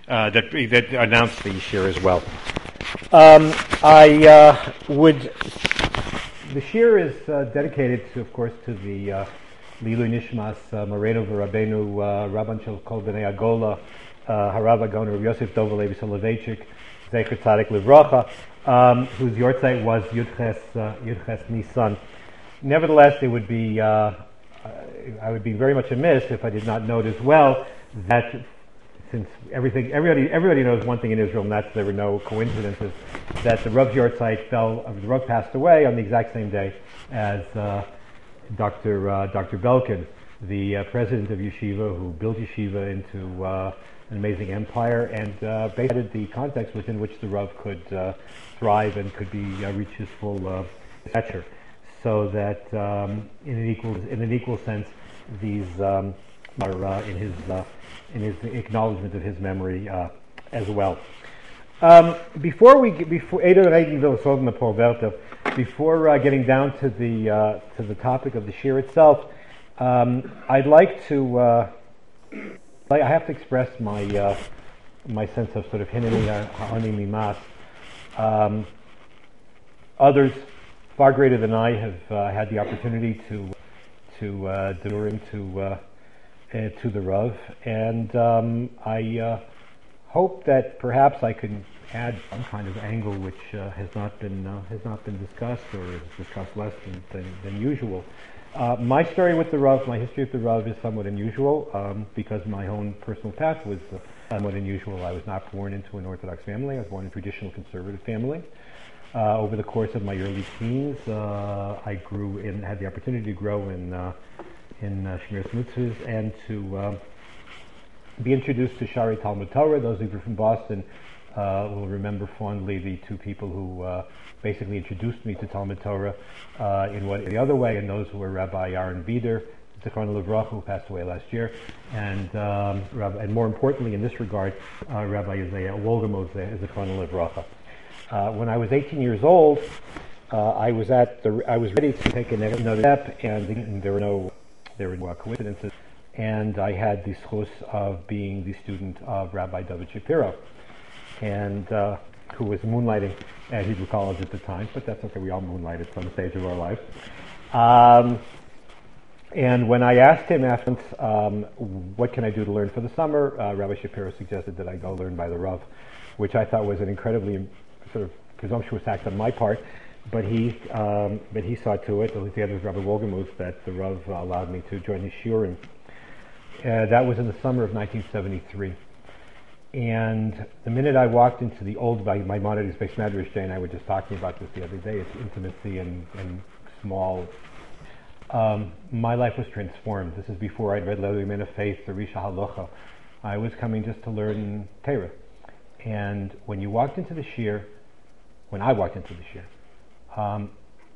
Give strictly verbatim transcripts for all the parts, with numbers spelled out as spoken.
uh, that that announced the shir as well. Um, I uh, would. The shir is uh, dedicated, to, of course, to the uh, Lilu Nishmas uh, Moreno V'Rabbeinu uh, Rabban Shel Kol Bnei Agola uh, Harav Agon Rav Yosef Dov Levi Soloveitchik Zecher Tzadik Livracha, um, whose yortzeit was Yudches uh, Yudches Nisan. Nevertheless, it would be uh, I would be very much amiss if I did not note as well that since everything everybody everybody knows one thing in Israel, and that's there were no coincidences, that the Rav's yortzeit fell, uh, the Rav passed away on the exact same day as uh, Doctor Uh, Doctor Belkin, the uh, president of Yeshiva, who built Yeshiva into uh, an amazing empire, and uh, basically the context within which the Rav could uh, thrive and could be uh, reach his full uh, stature. So that um, in an equal in an equal sense, these um, are uh, in his uh, in his acknowledgement of his memory uh, as well. Um, before we get, before before uh, getting down to the uh, to the topic of the shir itself, um, I'd like to uh, I have to express my uh, my sense of sort of hineni ha'ani mimas. Um Others far greater than I have uh, had the opportunity to to uh, deliver into uh, uh, to the Rav, and um, I uh, hope that perhaps I can add some kind of angle which uh, has not been uh, has not been discussed, or is discussed less than than, than usual. Uh, my story with the Rav, my history with the Rav, is somewhat unusual um, because my own personal path was uh, somewhat unusual. I was not born into an Orthodox family. I was born in a traditional conservative family. Uh, over the course of my early teens, uh, I grew in, had the opportunity to grow in uh, in uh, Shmiras Mitzvahs and to uh, be introduced to Shari Talmud Torah. Those of you from Boston uh, will remember fondly the two people who uh, basically introduced me to Talmud Torah uh, in what the other way, and those were Rabbi Aaron Bieder, Zichrono Livracha, who passed away last year, and um, Rabbi, and more importantly in this regard, uh, Rabbi Isaiah Wolgamot, Zichrono Livracha. Uh, when I was eighteen years old, uh, I was at the I was ready to take another step, and, and there were no there were no uh, coincidences. And I had the schus of being the student of Rabbi David Shapiro, and uh, who was moonlighting at Hebrew College at the time. But that's okay; we all moonlight at some stage of our life. Um, and when I asked him after, um, what can I do to learn for the summer, uh, Rabbi Shapiro suggested that I go learn by the Rav, which I thought was an incredibly sort of presumptuous act on my part, but he um, but he saw to it, together with Rabbi Wolgamut, that the Rav uh, allowed me to join his shiurim. Uh, that was in the summer of nineteen seventy-three. And the minute I walked into the old, my Maimonides Beis Medrash, Jay and I were just talking about this the other day, it's intimacy and, and small. Um, my life was transformed. This is before I'd read Le'ilui Men of Faith, the Risha Halacha. I was coming just to learn Torah. And when you walked into the shir, when I walked into the shir, um,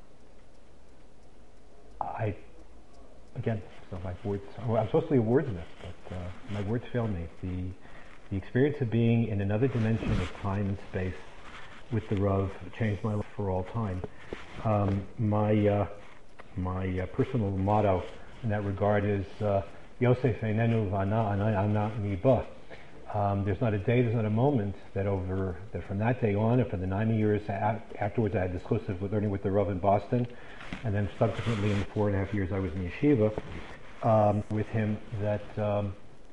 I, again, so my words, I'm supposed to be a wordsmith, but uh, my words fail me. The the experience of being in another dimension of time and space with the Rav changed my life for all time. Um, my uh, my uh, personal motto in that regard is uh, Yosef Einenu V'ana Ana Niba. Um, there's not a day, there's not a moment that over that from that day on, and for the nine years a- afterwards, I had this exclusive with learning with the Rav in Boston, and then subsequently in the four and a half years I was in yeshiva um, with him, that um,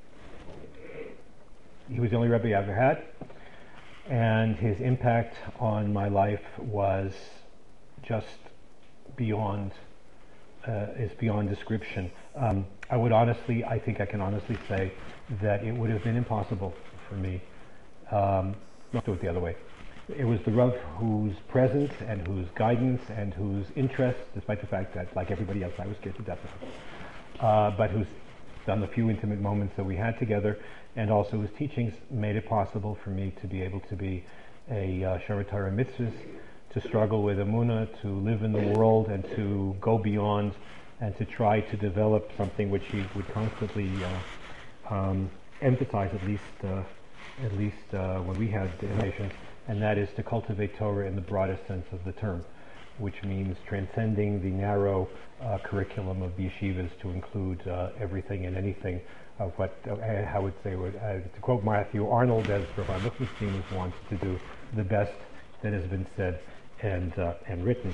he was the only Rebbe I ever had, and his impact on my life was just beyond uh, is beyond description. Um, I would honestly, I think I can honestly say that it would have been impossible for me. Um, let's do it the other way. It was the Rav whose presence and whose guidance and whose interest, despite the fact that, like everybody else, I was scared to death of him, uh, but who's done the few intimate moments that we had together, and also his teachings made it possible for me to be able to be a uh, Shomer Torah Mitzvahs, to struggle with Emunah, to live in the world, and to go beyond, and to try to develop something which he would constantly uh, um, emphasize, at least uh, at least uh, when we had patients, and that is to cultivate Torah in the broadest sense of the term, which means transcending the narrow uh, curriculum of the yeshivas to include uh, everything and anything of what uh, how would say would uh, to quote Matthew Arnold, as Rabbi Lichtenstein wants to do the best that has been said and uh, and written.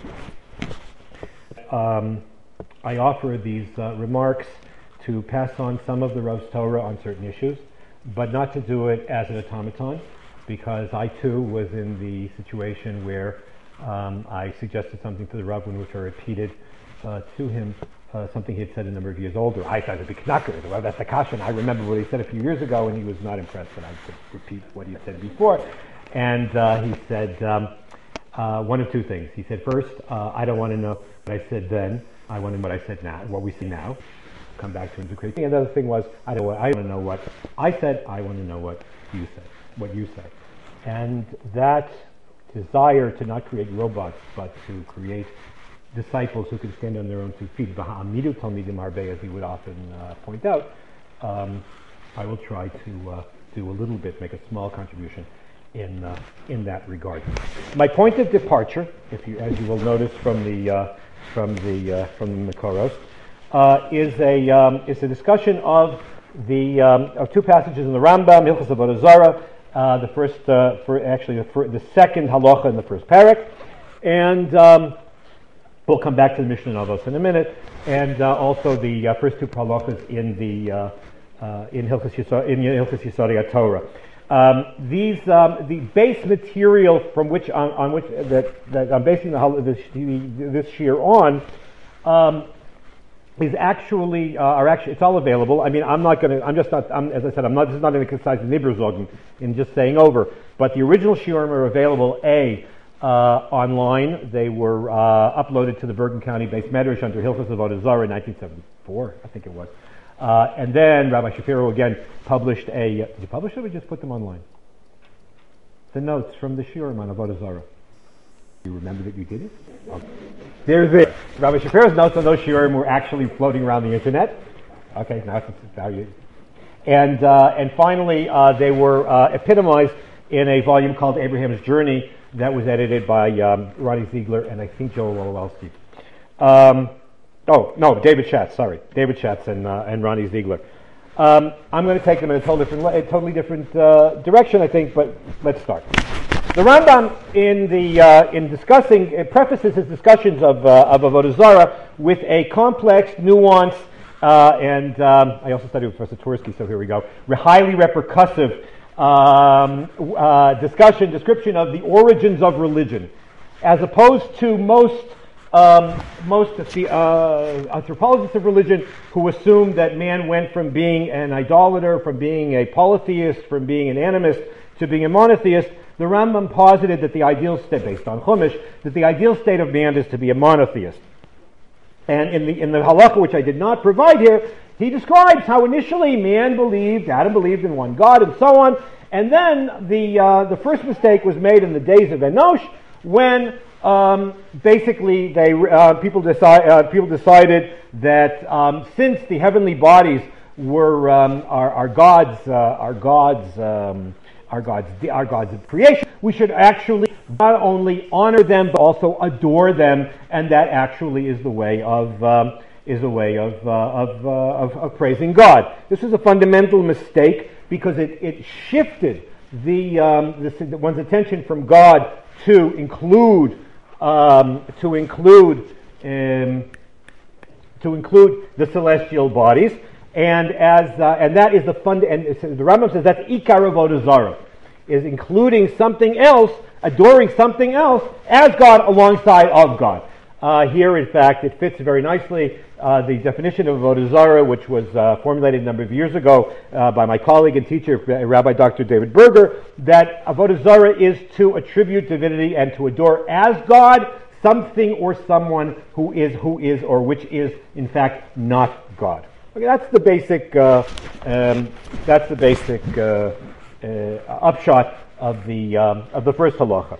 Um, I offer these uh, remarks to pass on some of the Rav's Torah on certain issues, but not to do it as an automaton, because I too was in the situation where um, I suggested something to the Rav, which I repeated uh, to him, uh, something he had said a number of years older. I thought it'd be knacker, well, that's a kasha, and I remember what he said a few years ago, and he was not impressed that I could repeat what he said before. And uh, he said um, uh, one of two things. He said, first, uh, I don't want to know what I said then. I want to know what I said now, what we see now. Come back to him to create. And the other thing was, I don't want, I want to know what I said. I want to know what you said, what you say. And that desire to not create robots, but to create disciples who can stand on their own two feet, Baha'amidu Talmidim Harbe, as he would often uh, point out, um, I will try to uh, do a little bit, make a small contribution in uh, in that regard. My point of departure, if you, as you will notice from the uh, from the uh, from the Makoros, uh, is a um, is a discussion of the um, of two passages in the Rambam, Hilchos Avodah Zarah. Uh, the first, uh, for actually the, fir- the second halacha in the first parak, and um, we'll come back to the Mishnah Avos in a minute, and uh, also the uh, first two halachas in the uh, uh, in Hilchos Yisod in Hilchos Yisod Torah. Um, these um, the base material from which on, on which that, that I'm basing the, this this shiur on. Um, is actually, uh, are actually, it's all available. I mean, I'm not going to, I'm just not, I'm, as I said, I'm not, this is not an exercise in Nibruzogin, in just saying over, but the original shiurim are available, A, uh, online. They were uh, uploaded to the Bergen County Base Medrash under Hilchos Avodah Zarah in nineteen seventy-four, I think it was. Uh, and then Rabbi Shapiro again published a, did you publish it or we just put them online? The notes from the shiurim on Avodah Zarah. You remember that you did it? Okay. There's it. Rabbi Shapiro's notes on those shiurim were actually floating around the internet. Okay, now it's value. And uh, and finally, uh, they were uh, epitomized in a volume called Abraham's Journey that was edited by um, Ronnie Ziegler and I think Joel Wolowski. Um, oh no, David Schatz. Sorry, David Schatz and uh, and Ronnie Ziegler. Um, I'm going to take them in a totally different, a totally different uh, direction, I think. But let's start. The Rambam, in the uh, in discussing, it prefaces his discussions of uh, of Avodah Zarah with a complex, nuanced, uh, and um, I also studied with Professor Twersky, so here we go. Highly repercussive um, uh, discussion, description of the origins of religion, as opposed to most um, most of the uh, anthropologists of religion who assume that man went from being an idolater, from being a polytheist, from being an animist to being a monotheist. The Rambam posited that the ideal state, based on Chumash, that the ideal state of man is to be a monotheist. And in the in the halacha, which I did not provide here, he describes how initially man believed, Adam believed in one God, and so on. And then the uh, the first mistake was made in the days of Enosh, when um, basically they uh, people decide uh, people decided that um, since the heavenly bodies were um, are, are God's uh, are God's um, Our God's, our God's creation, we should actually not only honor them but also adore them, and that actually is the way of um, is a way of uh, of, uh, of of praising God. This is a fundamental mistake because it, it shifted the, um, the one's attention from God to include um, to include um, to include the celestial bodies. And as uh, and that is the fund. And the Rambam says that's ikar avodah zarah, is including something else, adoring something else as God alongside of God. Uh, here, in fact, it fits very nicely uh, the definition of avodah zarah, which was uh, formulated a number of years ago uh, by my colleague and teacher, Rabbi Doctor David Berger, that avodah zarah is to attribute divinity and to adore as God something or someone who is, who is, or which is, in fact, not God. Okay, that's the basic. Uh, um, that's the basic uh, uh, upshot of the um, of the first halacha.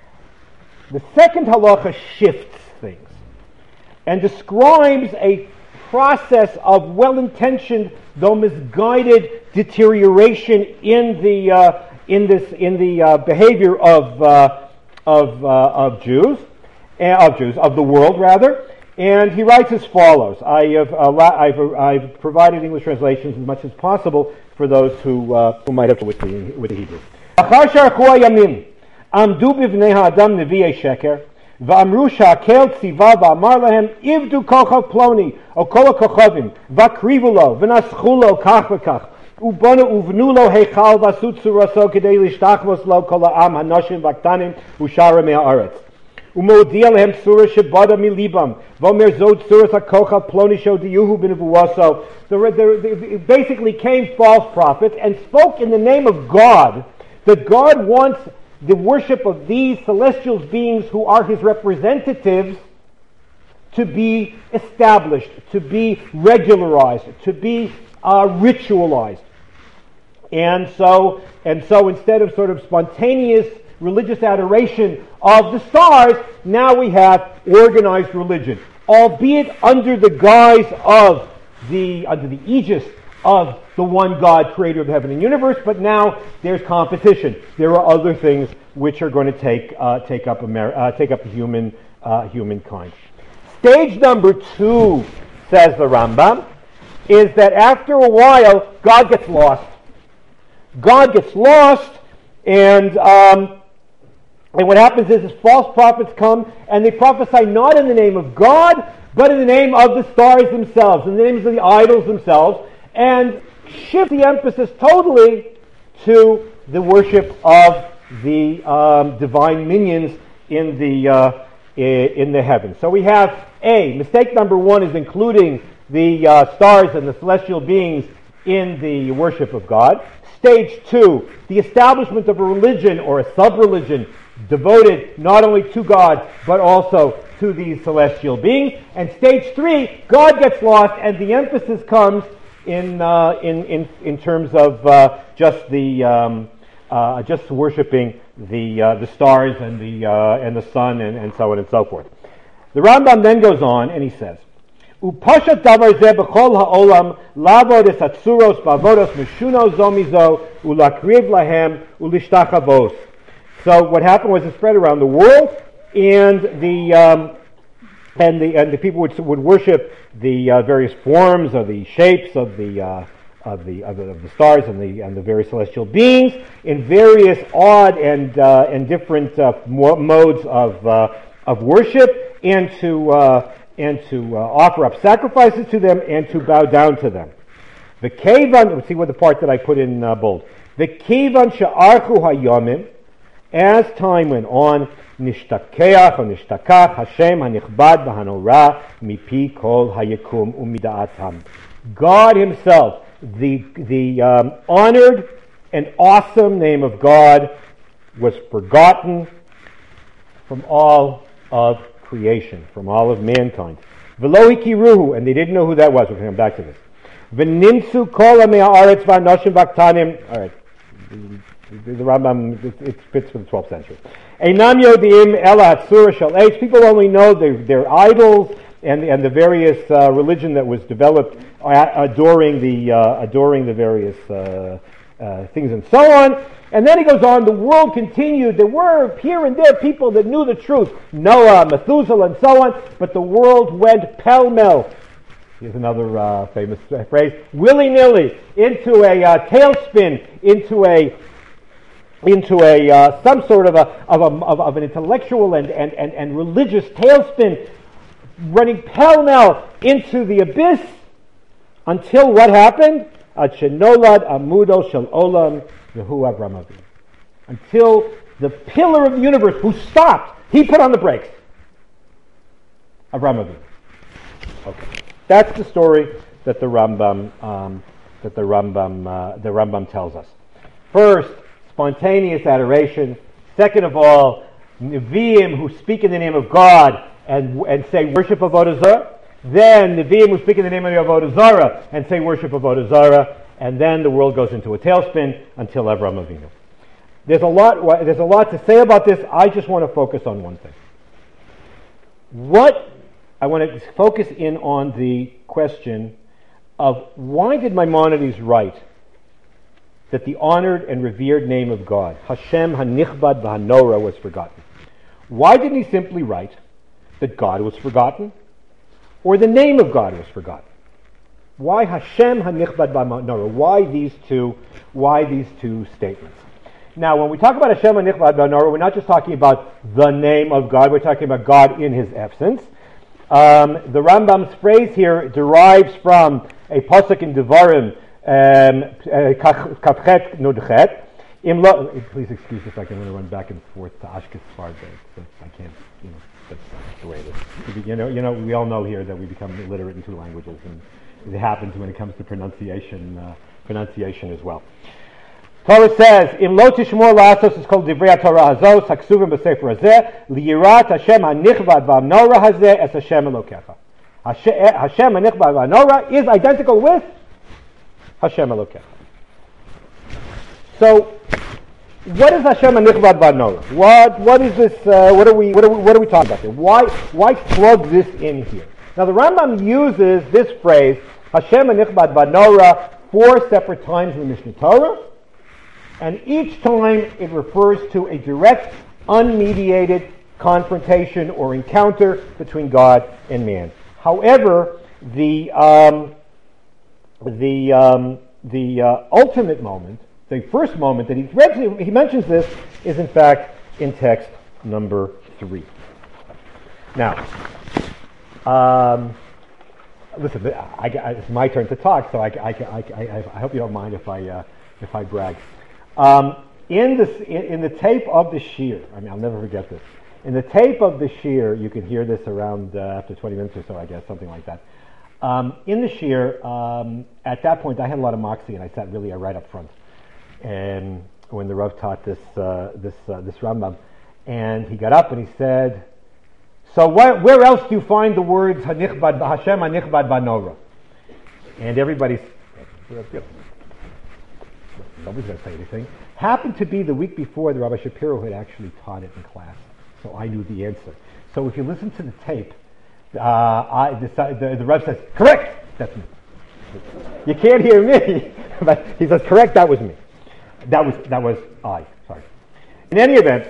The second halacha shifts things and describes a process of well-intentioned, though misguided, deterioration in the uh, in this in the uh, behavior of uh, of uh, of Jews, uh, of Jews of the world rather. And he writes as follows. I have, uh, I've, I've provided English translations as much as possible for those who, uh, who might have to with the, with the Hebrew. עמדו בבני האדם נביאי שקר, ואמרו שהקהל ציווה ואמר להם, עבדו כוכב פלוני, או כל הכוכבים, והקריבו לו, ונסחו לו כך וכך, ובנו ובנו לו היכל ועשו צורתו כדי להשתחוות לו כל העם, הנשים והקטנים ושאר עמי הארץ. ומודיע להם צורה שבדה מליבם, ואומר זו צורת הכוכב פלוני שהודיעוהו בנבואתו. There basically came false prophets and spoke in the name of God, that God wants the worship of these celestial beings who are his representatives to be established, to be regularized, to be uh, ritualized. And so, and so instead of sort of spontaneous religious adoration of the stars, now we have organized religion, albeit under the guise of the, under the aegis of the one God, creator of heaven and universe, but now there's competition. There are other things which are going to take uh, take up Amer- uh, take up human uh, humankind. Stage number two, says the Rambam, is that after a while God gets lost. God gets lost, and um, and what happens is, is false prophets come and they prophesy not in the name of God, but in the name of the stars themselves, in the names of the idols themselves, and shift the emphasis totally to the worship of the um, divine minions in the uh, in the heavens. So we have a mistake number one is including the uh, stars and the celestial beings in the worship of God. Stage two, the establishment of a religion or a sub-religion devoted not only to God but also to these celestial beings. And stage three, God gets lost, and the emphasis comes in uh, in, in in terms of uh, just the um, uh, just worshiping the uh, the stars and the uh, and the sun and, and so on and so forth. The Rambam then goes on and he says, "Upashat davar zeh b'chol ha'olam lavod es atzuros ba'avodos meshuno zo mizo ulakriv lahem ulishtachavos." So what happened was it spread around the world, and the um, and the and the people would would worship the uh, various forms of the shapes of the uh, of the of the, of the stars and the and the various celestial beings in various odd and uh, and different uh, modes of uh, of worship, and to uh, and to uh, offer up sacrifices to them and to bow down to them. The kevan, let's see what the part that I put in uh, bold. The kevan she'archu hayomim, as time went on, nishtakeach or nishtakach Hashem hanichbad v'hanora mipi kol hayekum umida'atam. God Himself, the the um, honored and awesome name of God, was forgotten from all of creation, from all of mankind. V'lo hikiruhu, and they didn't know who that was. We're going to come back to this. V'nimtzu kol amei haaretz v'anoshim v'aktanim. All right. The Rambam, it, it fits for the twelfth century. Einam yodim ela hatzura shel eitz. People only know their, their idols and, and the various uh, religion that was developed adoring the uh, adoring the various uh, uh, things and so on. And then he goes on, the world continued. There were here and there people that knew the truth, Noah, Methuselah, and so on, but the world went pell-mell. Here's another uh, famous phrase, willy-nilly, into a uh, tailspin, into a into a uh, some sort of a of a of, of an intellectual and, and, and, and religious tailspin, running pell-mell into the abyss, until what happened? Ad shenolad amudo shel olam v'hu Avram Avinu. Until the pillar of the universe, who stopped, he put on the brakes. Avram Avinu. Okay, that's the story that the Rambam um, that the Rambam uh, the Rambam tells us. First, spontaneous adoration. Second of all, Nevi'im who speak in the name of God and and say worship Avodah Zarah. Then Nevi'im who speak in the name of the Avodah Zarah and say worship Avodah Zarah. And then the world goes into a tailspin until Avram Avinu. There's a lot. There's a lot to say about this. I just want to focus on one thing. What I want to focus in on the question of why did Maimonides write that the honored and revered name of God, Hashem Hanichbad V'Hanora, was forgotten? Why didn't he simply write that God was forgotten, or the name of God was forgotten. Why Hashem hanichbad b'menorah? Why these two? Why these two statements? Now, when we talk about Hashem hanichbad b'menorah, we're not just talking about the name of God. We're talking about God in His essence. Um, the Rambam's phrase here derives from a pasuk in Devarim, Kafchet Nudchet. Please excuse if I can run back and forth to Ashkes Farde. I can't, you know, that's the way it is. You know, you know, we all know here that we become illiterate in two languages, and it happens when it comes to pronunciation, uh, pronunciation as well. Torah says, "Im lo tishmor la'asos," it's called Divrei Torah hazos, haksuvim b'sefer hazeh, liyirat Hashem hanichvad v'menorah hazeh es Hashem Elokecha. Hashem hanichvad v'menorah is identical with Hashem Elokecha. So, what is Hashem hanichvad v'menorah? What what is this? Uh, what are we what are we what are we talking about here? Why why plug this in here? Now, the Rambam uses this phrase Hashem hanichvad v'menorah four separate times in the Mishnah Torah. And each time it refers to a direct, unmediated confrontation or encounter between God and man. However, the um, the um, the uh, ultimate moment, the first moment that he he mentions this, is in fact in text number three. Now, um, listen, I, I, it's my turn to talk, so I, I, I, I hope you don't mind if I uh, if I brag. Um, in, the, in, in the tape of the Shir, I mean, I'll never forget this. In the tape of the Shir, you can hear this around uh, after twenty minutes or so, I guess, something like that. Um, in the Shir, um, at that point, I had a lot of moxie, and I sat really right up front. And when the Rav taught this uh, this uh, this Rambam, and he got up and he said, "So wh- where else do you find the words Hanichbad Hashem Hanichbad V'menorah?" And everybody's. Nobody's going to say anything. Happened to be the week before the Rabbi Shapiro had actually taught it in class, so I knew the answer. So if you listen to the tape, uh, I decided, the, the Rav says, "Correct, that's me." You can't hear me, but he says, "Correct, that was me. That was that was I." Sorry. In any event,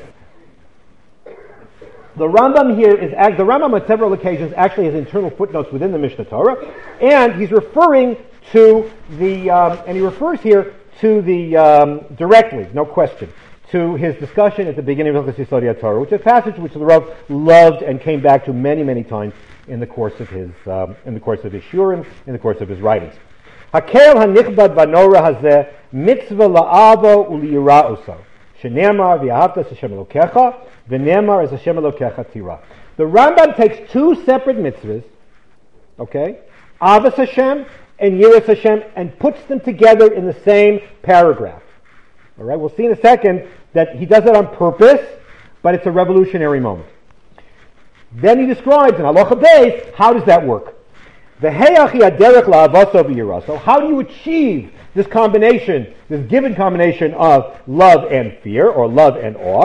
the Rambam here is the Rambam on several occasions actually has internal footnotes within the Mishnah Torah, and he's referring to the um, and he refers here. to the, um, directly, no question, to his discussion at the beginning of Hilchos Yesodei Torah, which is a passage which the Rav loved and came back to many, many times in the course of his, um, in the course of his shurim, in the course of his writings. Hakel hanichbad v'menorah hazeh mitzvah la'avo u'liyira'uso shenemar v'yahavta Hashem Elokecha v'nemar as Hashem Elokecha tira. The Rambam takes two separate mitzvahs, okay, Avos Hashem and Yiras Hashem, and puts them together in the same paragraph. All right, we'll see in a second that he does it on purpose, but it's a revolutionary moment. Then he describes in Halacha Beis, how does that work? So how do you achieve this combination, this given combination of love and fear, or love and awe?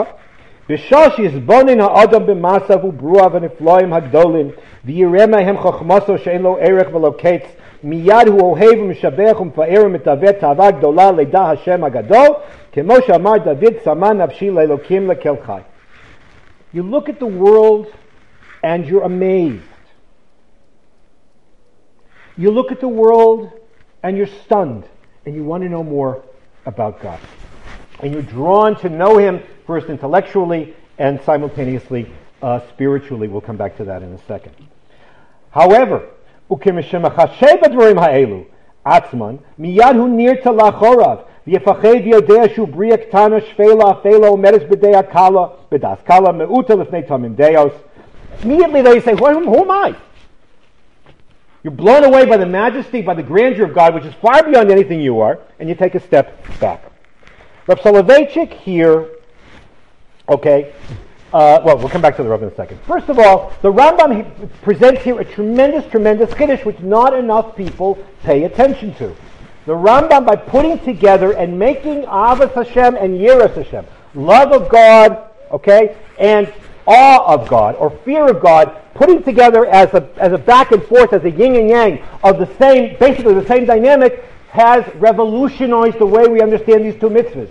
מיד הוא אוהב ומשבח ומפאר ומתאווה תאווה גדולה לידע השם הגדול, כמו שאמר דוד, צמא נפשי לאלוקים לכל חי. You look at the world and you're amazed. You look at the world and you're stunned and you want to know more about God. And you're drawn to know Him first intellectually and simultaneously uh, spiritually. We'll come back to that in a second. However, וכמשמחשב בדברים האלו עצמן, מיד הוא נרתע לאחוריו, ויפחד ויודע שהוא בריאה קטנה, שפלה, אפלה, ומרס בדעה קלה, בדעת קלה, מעוטה לפני תמים דעות. Immediately they say, who, who am I? You're blown away by the majesty, by the grandeur of God, which is far beyond anything you are, and you take a step back. Rav Soloveitchik here, okay, Uh, well, we'll come back to the Rav in a second. First of all, the Rambam presents here a tremendous, tremendous chiddush which not enough people pay attention to. The Rambam, by putting together and making Avos Hashem and Yiras Hashem, love of God, okay, and awe of God, or fear of God, putting together as a as a back and forth, as a yin and yang of the same, basically the same dynamic, has revolutionized the way we understand these two mitzvahs.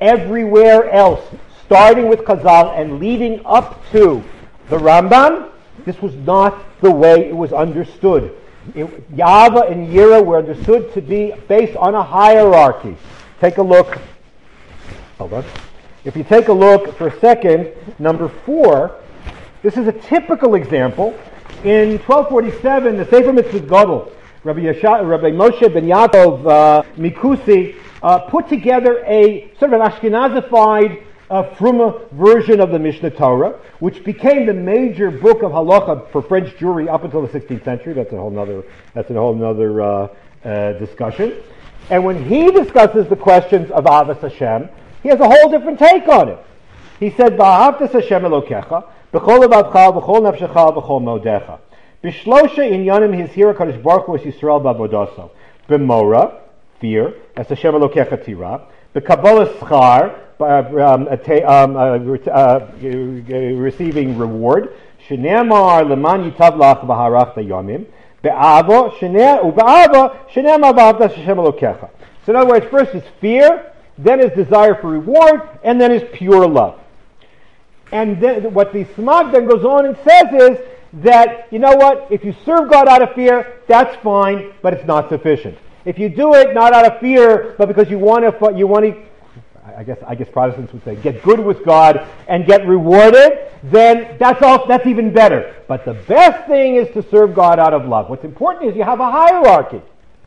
Everywhere else, starting with Chazal and leading up to the Rambam, This was not the way it was understood. It, Yava and Yira were understood to be based on a hierarchy. Take a look. Hold on. If you take a look for a second, number four, this is a typical example. In twelve forty-seven, the Sefer Mitzvot Gadol, Rabbi, Yesha, Rabbi Moshe ben Yaakov uh, Mikusi uh, put together a sort of an Ashkenazified uh, Fruma version of the Mishnah Torah, which became the major book of halacha for French Jewry up until the sixteenth century. That's a whole nother, that's a whole nother uh, uh, discussion. And when he discusses the questions of Avos Hashem, he has a whole different take on it. He said, "V'ahavtas Hashem Elokecha b'chol levavcha b'chol nafshecha b'chol modecha b'shlosha inyanim hizhira Kadosh Baruch Hu es Yisrael b'avodaso b'mora fear as Hashem Elokecha tira b'kabbalah schar um, um, uh, uh, receiving reward sheneamar leman yitav lach b'harachta yomim be'avo shenea u'be'avo sheneamar v'ahavtas Hashem Elokecha." So in other words, first is fear, then is desire for reward, and then is pure love. And then what the Smag then goes on and says is that, you know what, if you serve God out of fear, that's fine, but it's not sufficient. If you do it not out of fear, but because you want to, you want to, I guess, I guess Protestants would say, get good with God and get rewarded, then that's all, that's even better. But the best thing is to serve God out of love. What's important is you have a hierarchy.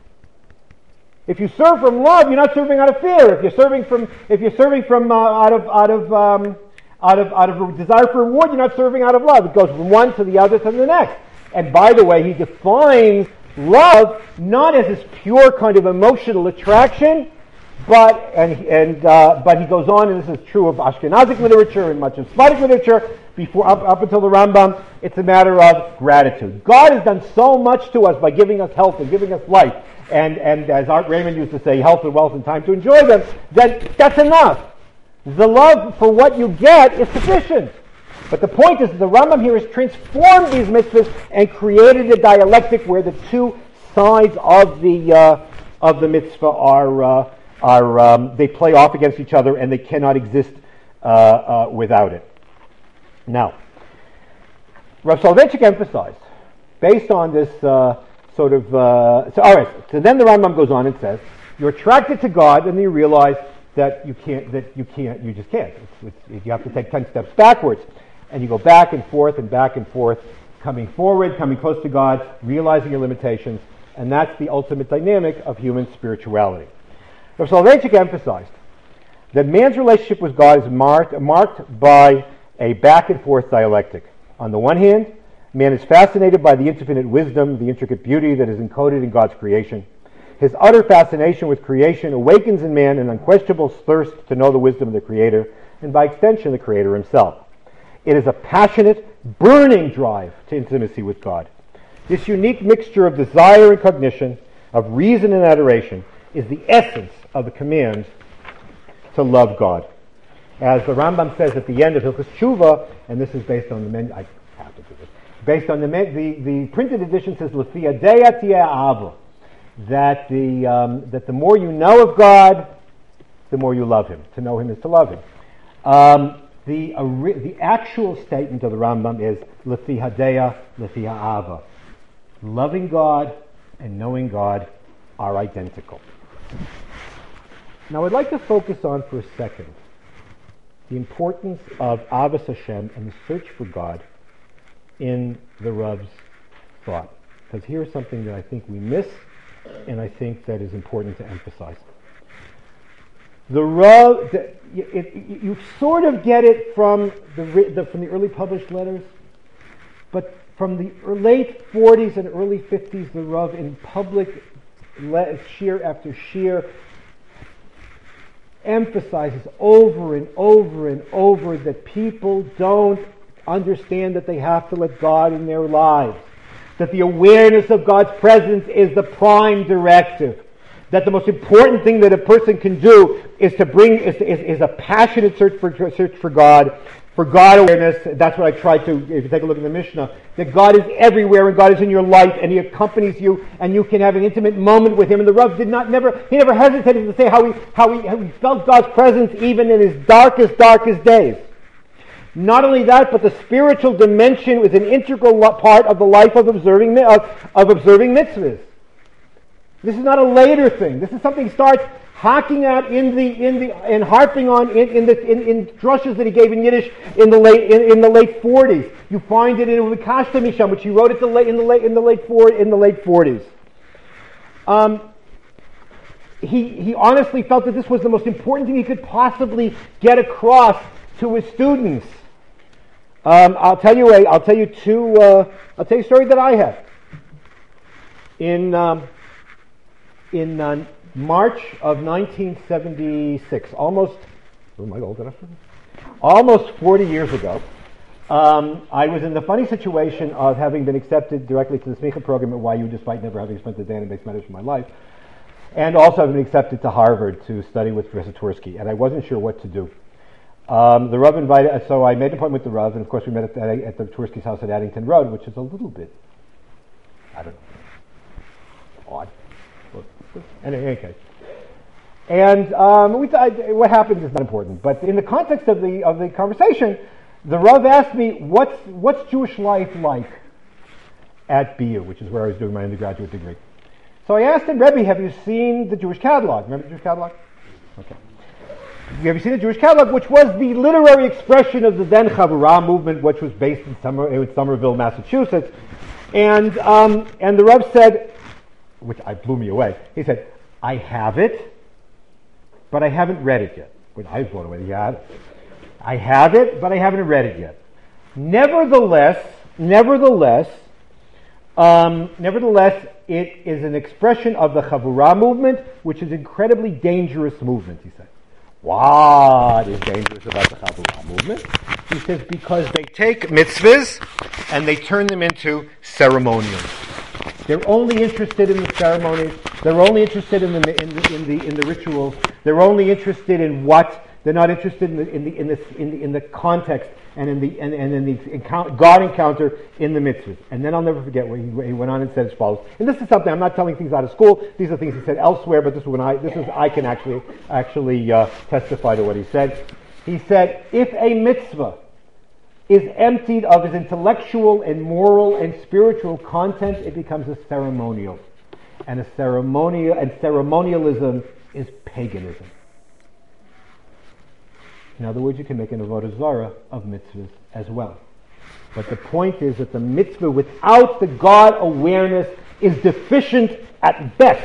If you serve from love, you're not serving out of fear. If you're serving from, if you're serving from uh, out of out of um, out of out of a desire for reward, you're not serving out of love. It goes from one to the other to the next. And by the way, he defines love not as this pure kind of emotional attraction, but and and uh, but he goes on, and this is true of Ashkenazic literature and much of Sephardic literature. Before up, up until the Rambam, it's a matter of gratitude. God has done so much to us by giving us health and giving us life. And, and as Art Raymond used to say, health and wealth and time to enjoy them, then that's enough. The love for what you get is sufficient. But the point is that the Rambam here has transformed these mitzvahs and created a dialectic where the two sides of the uh, of the mitzvah are uh, are um, they play off against each other and they cannot exist uh, uh, without it. Now, Rav Soloveitchik emphasized, based on this. Uh, Sort of, uh, so all right. So then the Rambam goes on and says, you're attracted to God, and you realize that you can't, that you can't, you just can't. It's, it's, you have to take ten steps backwards, and you go back and forth and back and forth, coming forward, coming close to God, realizing your limitations, and that's the ultimate dynamic of human spirituality. Rav Soloveitchik emphasized that man's relationship with God is marked marked by a back and forth dialectic. On the one hand, man is fascinated by the infinite wisdom, the intricate beauty that is encoded in God's creation. His utter fascination with creation awakens in man an unquestionable thirst to know the wisdom of the Creator, and by extension, the Creator himself. It is a passionate, burning drive to intimacy with God. This unique mixture of desire and cognition, of reason and adoration, is the essence of the command to love God. As the Rambam says at the end of Hilchos Tshuva, and this is based on the menu, I have to do this, based on the the, the printed edition says Lefi Hadaya Tieh Ahava, that the um, that the more you know of God, the more you love Him. To know Him is to love Him. Um, the uh, the actual statement of the Rambam is Lefi Hadaya Lefi Ahava. Loving God and knowing God are identical. Now, I'd like to focus on for a second the importance of Avos Hashem and the search for God in the Rav's thought. Because here's something that I think we miss, and I think that is important to emphasize. The Rav, the, it, it, you sort of get it from the, the from the early published letters, but from the late forties and early fifties, the Rav in public, shir after shir, emphasizes over and over and over that people don't understand that they have to let God in their lives, that the awareness of God's presence is the prime directive, that the most important thing that a person can do is to bring is, is, is a passionate search for search for God, for God awareness. That's what I tried to, if you take a look at the Mishnah, that God is everywhere and God is in your life and He accompanies you and you can have an intimate moment with Him. And the Rav did not never he never hesitated to say how he how he, how he felt God's presence even in his darkest darkest days. Not only that, but the spiritual dimension is an integral part of the life of observing of, of observing mitzvahs. This is not a later thing. This is something he starts hacking at in the in the and harping on in in the in, in drushes that he gave in Yiddish in the late in, in the late forties. You find it in Vikashta Misham, which he wrote at the late in the late in the late four in the late forties. Um, he he honestly felt that this was the most important thing he could possibly get across to his students. Um, I'll tell you a I'll tell you two uh, I'll tell you a story that I have. In um, in uh, March of nineteen seventy-six, almost, oh, am I old enough? Almost forty years ago, um, I was in the funny situation of having been accepted directly to the Smicha program at Y U, despite never having spent a day in a base matters in my life, and also having been accepted to Harvard to study with Professor Tversky, and I wasn't sure what to do. Um, the Rav invited, so I made an appointment with the Rav, and of course we met at, the, at the Tversky's house at Addington Road, which is a little bit, I don't know, odd. In any case, and um, we th- what happens is not important. But in the context of the of the conversation, the Rav asked me, "What's what's Jewish life like at B U, which is where I was doing my undergraduate degree?" So I asked him, "Rebbe, have you seen the Jewish catalog? Remember the Jewish catalog? Okay. Have you seen the Jewish catalog, which was the literary expression of the then Chavurah movement, which was based in, Summer, in Somerville, Massachusetts?" And um, and the Rav said, which I blew me away. He said, "I have it, but I haven't read it yet." Which I was blown away. Yeah, I have it, but I haven't read it yet. Nevertheless, nevertheless, um, nevertheless, it is an expression of the Chavurah movement, which is an incredibly dangerous movement. He said, "What is dangerous about the Chavurah movement?" He says, "Because they take mitzvahs and they turn them into ceremonials. They're only interested in the ceremonies. They're only interested in the in the in the, in the rituals. They're only interested in what. They're not interested in the in the in the in the, in the context and in the and, and in the encounter, God encounter in the mitzvahs." And then I'll never forget what he, he went on and said as follows. And this is something I'm not telling things out of school. These are things he said elsewhere, but this is when I this is I can actually actually uh, testify to what he said. He said, "If a mitzvah is emptied of its intellectual and moral and spiritual content, it becomes a ceremonial. And a ceremonial and ceremonialism is paganism." In other words, you can make an avodah zarah of mitzvahs as well. But the point is that the mitzvah without the God awareness is deficient at best.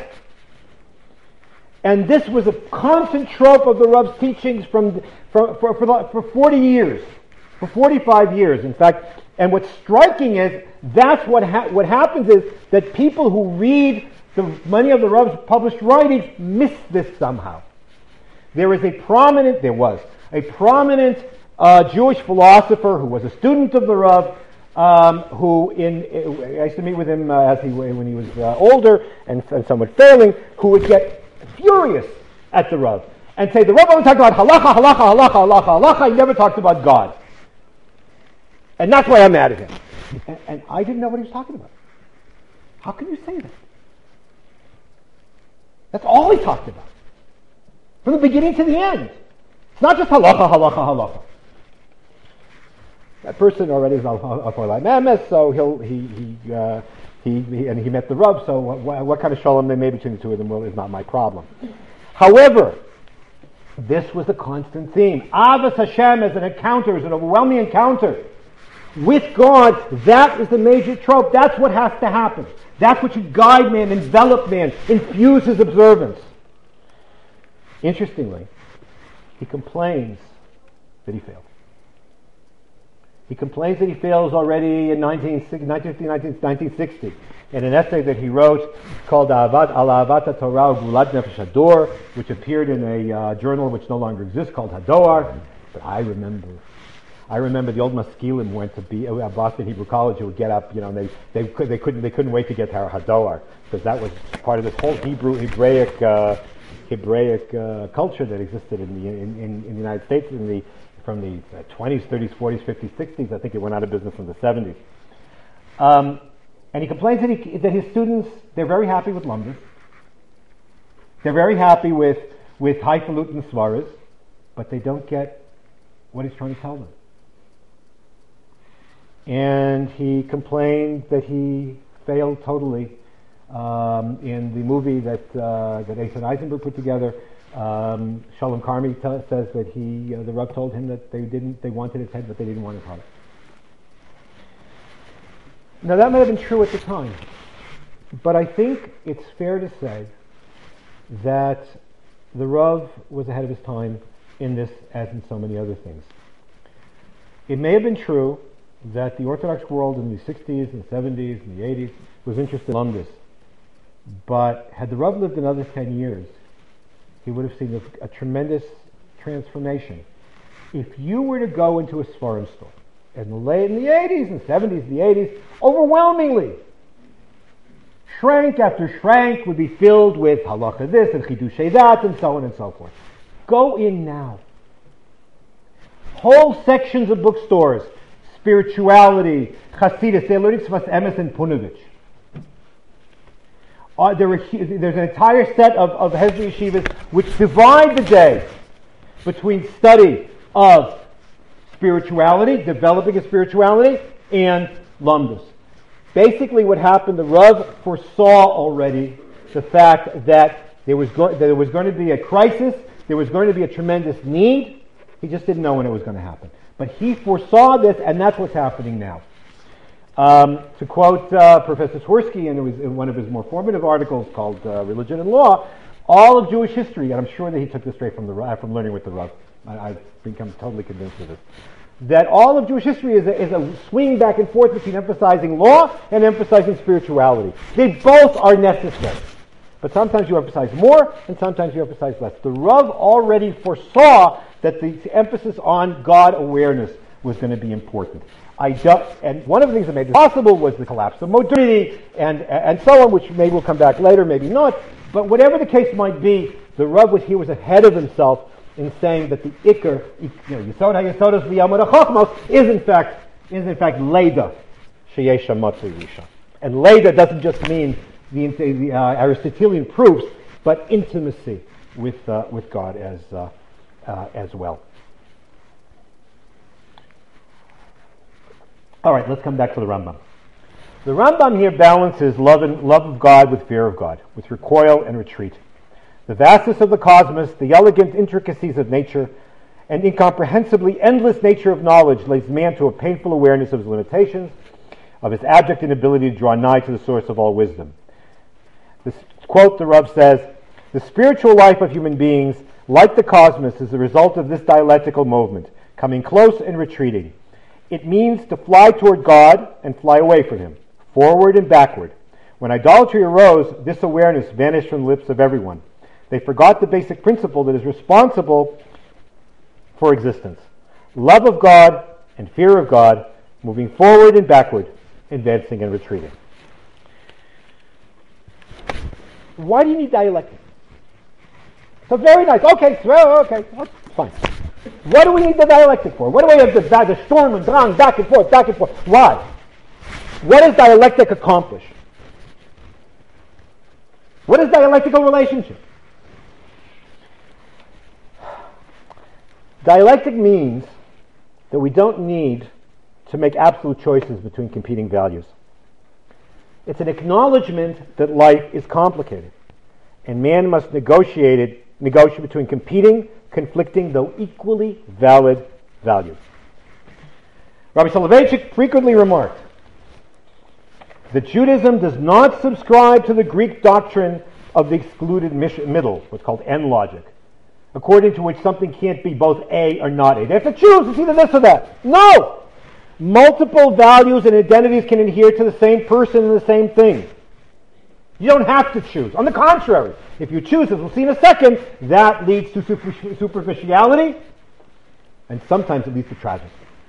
And this was a constant trope of the Rav's teachings from, for, for, for, for forty years. For forty-five years, in fact. And what's striking is that's what ha- what happens is that people who read the many of the Rav's published writings miss this somehow. There is a prominent, there was a prominent uh, Jewish philosopher who was a student of the Rav, um, who in I used to meet with him uh, as he when he was uh, older and, and somewhat failing, who would get furious at the Rav and say the Rav only talked about halacha, halacha, halacha, halacha, halacha. He never talked about God. And that's why I'm mad at him. And, and I didn't know what he was talking about. How can you say that? That's all he talked about. From the beginning to the end. It's not just halacha, halacha, halacha. That person already is al memes, so he'll, he, he, uh, he, he, and he met the Rav, so what, what kind of shalom there may be between the two of them well, is not my problem. However, this was a constant theme. Avos Hashem as an encounter, as an overwhelming encounter with God, that is the major trope. That's what has to happen. That's what should guide man, envelop man, infuse his observance. Interestingly, he complains that he failed. He complains that he fails already in nineteen fifty, nineteen sixty in an essay that he wrote called Ahavat Al Ahavat Torah Gulat Nefesh Hador, which appeared in a uh, journal which no longer exists called Hadoar. But I remember I remember the old maskilim went to be at Boston Hebrew College who would get up, you know, and they they could they couldn't they couldn't wait to get to Hadoar because that was part of this whole Hebrew Hebraic uh, Hebraic uh, culture that existed in the in, in, in the United States in the from the twenties, thirties, forties, fifties, sixties. I think it went out of business in the seventies. Um, and he complains that, he, that his students, they're very happy with Lumbus. They're very happy with with highfalutin svaras, but they don't get what he's trying to tell them. and he complained that he failed totally um, in the movie that uh, that Eitan Eisenberg put together. Um, Shalom Karmi t- says that he, uh, the Rav told him that they didn't, they wanted his head, but they didn't want his heart. Now that may have been true at the time, but I think it's fair to say that the Rav was ahead of his time in this, as in so many other things. It may have been true that the Orthodox world in the sixties and seventies and the eighties was interested in Lumdus, but had the Rav lived another ten years, he would have seen a, a tremendous transformation. If you were to go into a Sfarim store in the late in the eighties and seventies, the eighties, overwhelmingly, shrank after shrank would be filled with halacha this and chidushei that and so on and so forth. Go in now. Whole sections of bookstores, spirituality, Hasidus, they're learning Tzvas Emes and Punovich. Uh, there were, there's an entire set of, of Hesder Yeshivas which divide the day between study of spirituality, developing a spirituality, and Lumdus. Basically what happened, the Rav foresaw already the fact that there was, go- that there was going to be a crisis, there was going to be a tremendous need. He just didn't know when it was going to happen. But he foresaw this, and that's what's happening now. Um, to quote uh, Professor Twersky in, in one of his more formative articles called uh, Religion and Law, all of Jewish history, and I'm sure that he took this straight from the Rav, from learning with the Rav, I, I've become totally convinced of this, that all of Jewish history is a, is a swing back and forth between emphasizing law and emphasizing spirituality. They both are necessary. But sometimes you emphasize more, and sometimes you emphasize less. The Rav already foresaw that the emphasis on God awareness was going to be important. I don't, and one of the things that made this possible was the collapse of modernity and and so on, which maybe will come back later, maybe not. But whatever the case might be, the Rav was he was ahead of himself in saying that the Iker, you know, Yisod HaYisodos V'Yamod HaChochmos is in fact is in fact Leda Sheyesh HaMatzah Risha, and Leda doesn't just mean the, the uh, Aristotelian proofs, but intimacy with uh, with God as uh, uh, as well. All right, let's come back to the Rambam. The Rambam here balances love and love of God with fear of God, with recoil and retreat. The vastness of the cosmos, the elegant intricacies of nature, and incomprehensibly endless nature of knowledge lays man to a painful awareness of his limitations, of his abject inability to draw nigh to the source of all wisdom. This quote, the Rav says, "The spiritual life of human beings, like the cosmos, is the result of this dialectical movement, coming close and retreating. It means to fly toward God and fly away from Him, forward and backward. When idolatry arose, this awareness vanished from the lips of everyone. They forgot the basic principle that is responsible for existence. Love of God and fear of God, moving forward and backward, advancing and retreating." Why do you need dialectic? So very nice. Okay, so, okay, fine. What do we need the dialectic for? What do we have the, the storm and drang, back and forth, back and forth? Why? What does dialectic accomplish? What is dialectical relationship? Dialectic means that we don't need to make absolute choices between competing values. It's an acknowledgement that life is complicated, and man must negotiate it, negotiate between competing, conflicting, though equally valid values. Rabbi Soloveitchik frequently remarked that Judaism does not subscribe to the Greek doctrine of the excluded middle, what's called end logic, according to which something can't be both A or not A. They have to choose, it's either this or that. No! Multiple values and identities can adhere to the same person and the same thing. You don't have to choose. On the contrary, if you choose, as we'll see in a second, that leads to superficiality, and sometimes it leads to tragedy.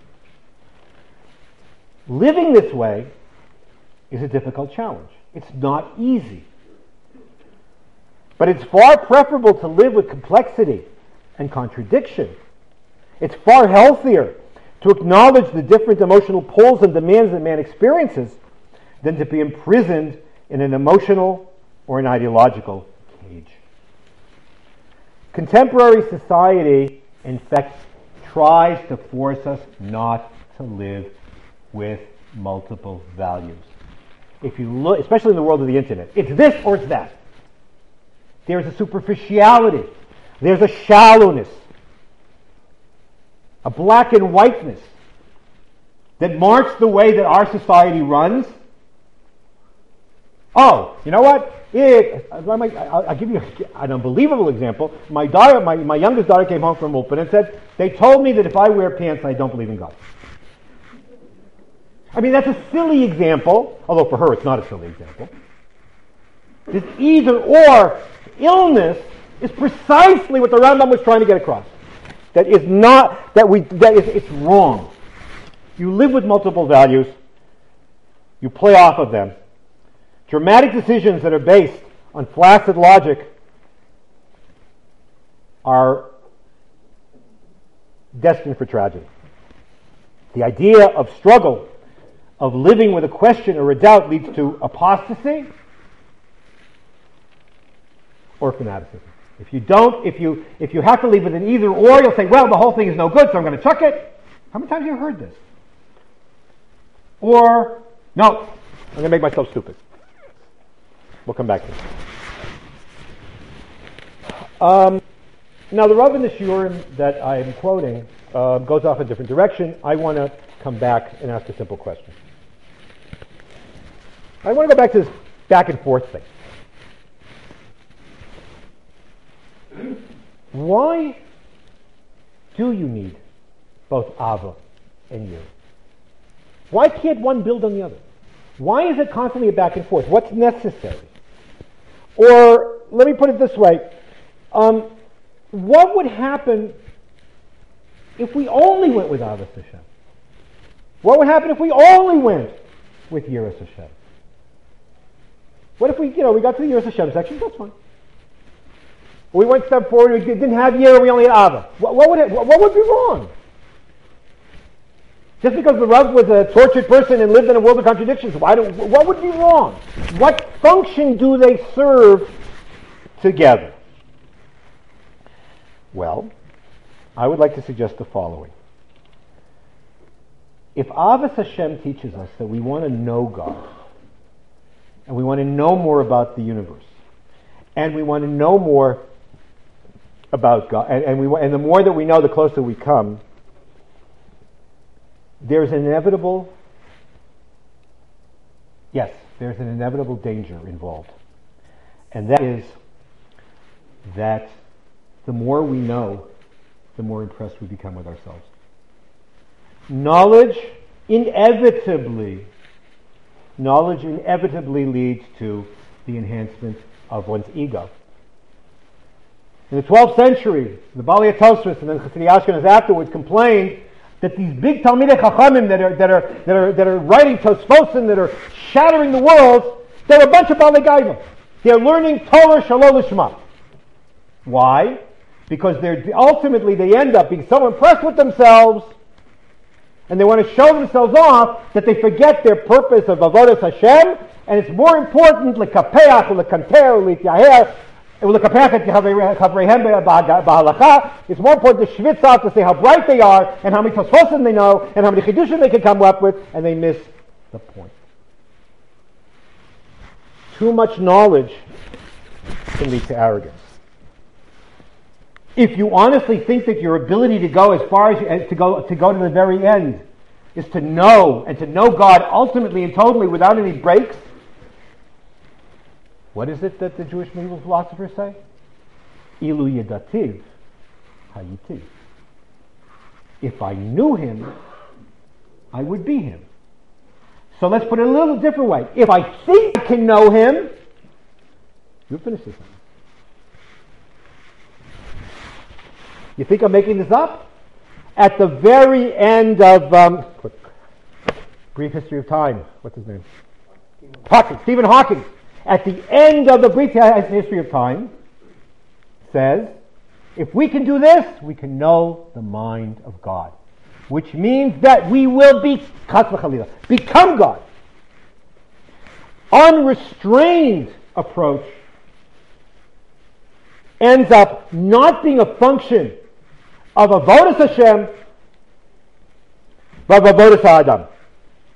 Living this way is a difficult challenge. It's not easy. But it's far preferable to live with complexity and contradiction. It's far healthier to acknowledge the different emotional pulls and demands that man experiences than to be imprisoned in an emotional or an ideological cage. Contemporary society, in fact, tries to force us not to live with multiple values. If you look, especially in the world of the internet, it's this or it's that. There's a superficiality. There's a shallowness. A black and whiteness that marks the way that our society runs. Oh, you know what? It, I'll give you an unbelievable example. My daughter, my, my youngest daughter came home from Ulpan and said, they told me that if I wear pants, I don't believe in God. I mean, that's a silly example, although for her it's not a silly example. This either or illness is precisely what the Rambam was trying to get across. That is not, that we, that is, it's wrong. You live with multiple values, you play off of them. Dramatic decisions that are based on flaccid logic are destined for tragedy. The idea of struggle, of living with a question or a doubt, leads to apostasy or fanaticism. If you don't, if you if you have to leave with an either or, you'll say, well, the whole thing is no good, so I'm going to chuck it. How many times have you heard this? Or, no, I'm going to make myself stupid. We'll come back to this. Um, now, the Rav in the Shiurim that I'm quoting uh, goes off a different direction. I want to come back and ask a simple question. I want to go back to this back and forth thing. Why do you need both Ava and Yira? Why can't one build on the other? Why is it constantly a back and forth? What's necessary? Or, let me put it this way, um, what would happen if we only went with Avos Hashem? What would happen if we only went with Yiras Hashem? What if we, you know, we got to the Yiras Hashem section? That's fine. We went a step forward, we didn't have Yira, we only had Ava. What, what, would it, what, what would be wrong? Just because the Rav was a tortured person and lived in a world of contradictions, why do, what would be wrong? What function do they serve together? Well, I would like to suggest the following. If Avos Hashem teaches us that we want to know God, and we want to know more about the universe, and we want to know more about God, and, and, we, and the more that we know, the closer we come, there's an inevitable, yes, there's an inevitable danger involved. And that is that the more we know, the more impressed we become with ourselves. Knowledge inevitably, knowledge inevitably leads to the enhancement of one's ego. In the twelfth century, the Baalei Tosfos and then Chassidic Ashkenaz afterwards complained that these big Talmidei Chachamim that are that are that are that are writing Tosfosim that are shattering the world, they're a bunch of Baalei Gaiva. They're learning Torah Shalom Lishma. Why? Because they're ultimately they end up being so impressed with themselves, and they want to show themselves off that they forget their purpose of Avodas Hashem, and it's more important lekapeach lekanter lityaher. It's more important to schwitz out to say how bright they are and how many tosfosim they know and how many chidushim they can come up with, and they miss the point. Too much knowledge can lead to arrogance. If you honestly think that your ability to go as far as you, to go to go to the very end is to know and to know God ultimately and totally without any breaks, what is it that the Jewish medieval philosophers say? Ilu yedativ hayitiv. If I knew him, I would be him. So let's put it a little different way. If I think I can know him, you finish this one. You think I'm making this up? At the very end of um, quick, Brief History of Time, what's his name? Hawking, Stephen Hawking. At the end of the Brief History of Time, says, if we can do this, we can know the mind of God. Which means that we will be, become God. Unrestrained approach ends up not being a function of Avodas Hashem, but of Avodas Adam.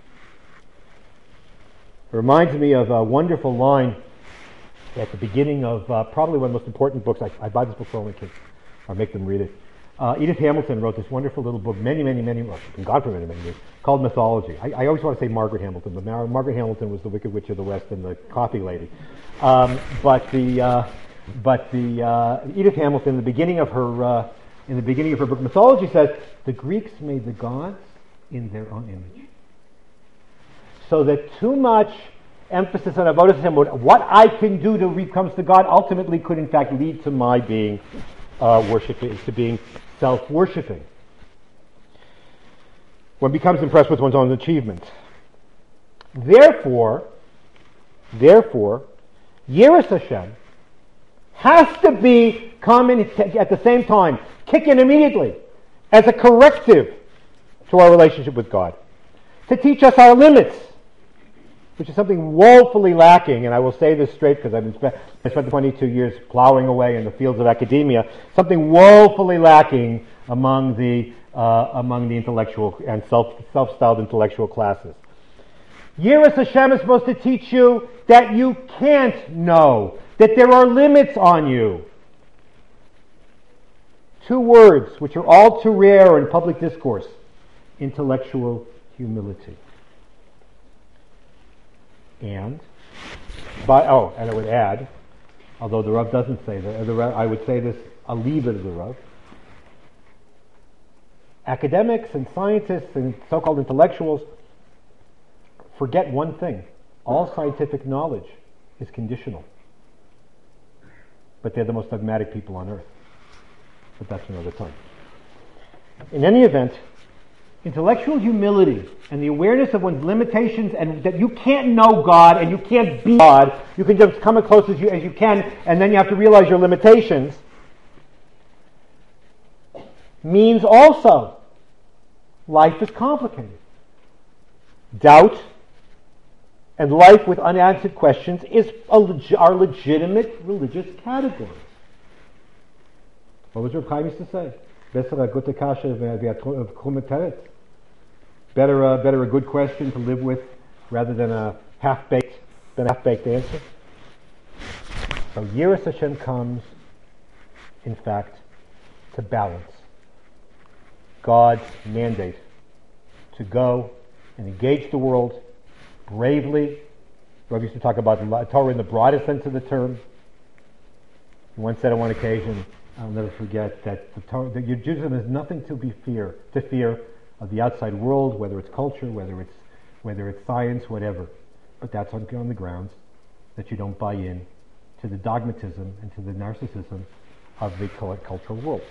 It reminds me of a wonderful line at the beginning of uh, probably one of the most important books. I, I buy this book for all my kids. I make them read it. Uh, Edith Hamilton wrote this wonderful little book many, many, many, well, she's been gone for many, many years, called Mythology. I, I always want to say Margaret Hamilton, but Mar- Margaret Hamilton was the Wicked Witch of the West and the coffee lady. Um, but the, uh, but the uh, Edith Hamilton, in the beginning of her, uh, in the beginning of her book Mythology, says the Greeks made the gods in their own image. So that too much emphasis on avodas Hashem, what I can do to reach comes to God, ultimately could in fact lead to my being uh, worshiping, to being self-worshipping. One becomes impressed with one's own achievements. Therefore, therefore, Yiras Hashem has to be common at the same time, kick in immediately, as a corrective to our relationship with God, to teach us our limits, which is something woefully lacking, and I will say this straight because I've been spent, I spent twenty-two years plowing away in the fields of academia, something woefully lacking among the uh, among the intellectual and self, self-styled intellectual classes. Yiras Hashem is supposed to teach you that you can't know, that there are limits on you. Two words which are all too rare in public discourse: intellectual humility. And, by, oh, and I would add, although the Rav doesn't say that, the Rav, I would say this, I'll leave it as the Rav. Academics and scientists and so-called intellectuals forget one thing. All scientific knowledge is conditional. But they're the most dogmatic people on earth. But that's another time. In any event, intellectual humility and the awareness of one's limitations, and that you can't know God and you can't be God, you can just come as close as you, as you can, and then you have to realize your limitations, means also life is complicated. Doubt and life with unanswered questions is a leg- are legitimate religious categories. What was Reb Chaim used to say? Better a gute kasha v'atchumeteret. Better, uh, better a good question to live with rather than a half-baked, than a half-baked answer. So Yiras Hashem comes, in fact, to balance God's mandate to go and engage the world bravely. Rabbi used to talk about the Torah in the broadest sense of the term. He once said on one occasion, I'll never forget, that the Torah, that your Judaism has nothing to be fear to fear of the outside world, whether it's culture, whether it's whether it's science, whatever. But that's on, on the grounds that you don't buy in to the dogmatism and to the narcissism of the cultural world.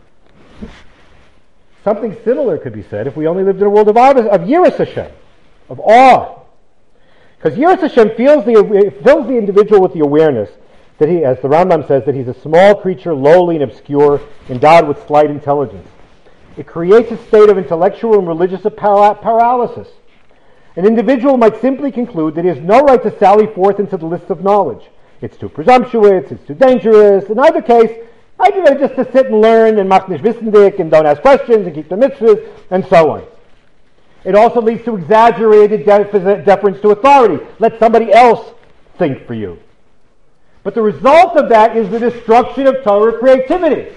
Something similar could be said if we only lived in a world of, of Yiras Hashem, of awe. Because Yiras Hashem fills the, fills the individual with the awareness that he, as the Rambam says, that he's a small creature, lowly and obscure, endowed with slight intelligence. It creates a state of intellectual and religious para- paralysis. An individual might simply conclude that he has no right to sally forth into the lists of knowledge. It's too presumptuous, it's too dangerous. In either case, I'd be ready just to sit and learn and mach nicht wissendig and don't ask questions and keep the mitzvahs and so on. It also leads to exaggerated de- deference to authority. Let somebody else think for you. But the result of that is the destruction of Torah creativity.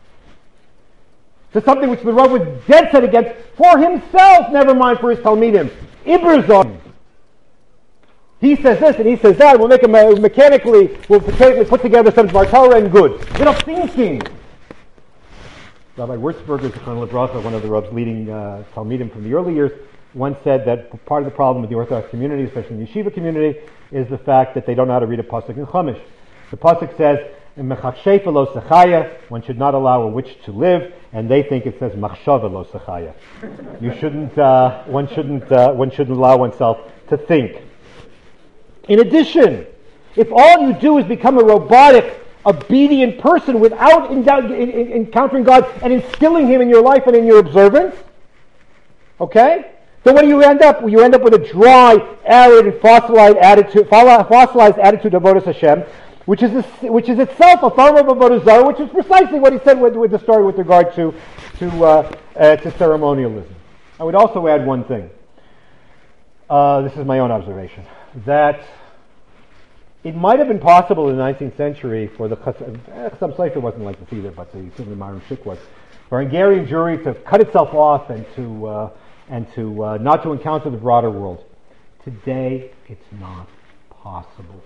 To something which the Rav was dead set against for himself, never mind for his Talmidim. Iberzon. He says this and he says that. We'll make him uh, mechanically, we'll mechanically put together some Dvar Torah and good. Without thinking. Rabbi Wurzburger, Zichron Lebracha, one of the Rav's leading uh, Talmidim from the early years, once said that part of the problem with the Orthodox community, especially in the Yeshiva community, is the fact that they don't know how to read a pasuk in Chumash. The pasuk says, "Mechachshefa lo sechaya," one should not allow a witch to live, and they think it says "machshava lo sechaya." You shouldn't, uh, one shouldn't, uh, one shouldn't allow oneself to think. In addition, if all you do is become a robotic, obedient person without endou- in, in, encountering God and instilling Him in your life and in your observance, okay? Then what do you end up with? You end up with a dry, arid, and fossilized attitude, fossilized attitude of avodas Hashem, which is a, which is itself a form of avodah zarah, which is precisely what he said with, with the story with regard to to uh, uh, to ceremonialism. I would also add one thing. Uh, this is my own observation. that it might have been possible in the nineteenth century for the Chassam Sofer wasn't like this either, but the certainly Maram Shik was, for a Hungarian Jewry to cut itself off and to uh, and to uh, not to encounter the broader world. Today, it's not possible.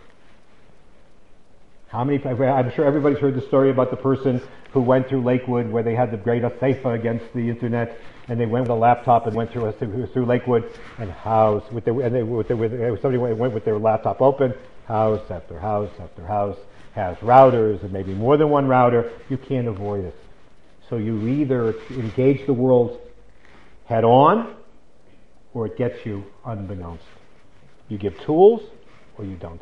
How many? I'm sure everybody's heard the story about the person who went through Lakewood, where they had the great Seifa against the internet, and they went with a laptop and went through through, through Lakewood, and house with their and they with, their, with somebody went with their laptop open, house after house after house has routers and maybe more than one router. You can't avoid it. So you either engage the world head on, or it gets you unbeknownst. You give tools, or you don't.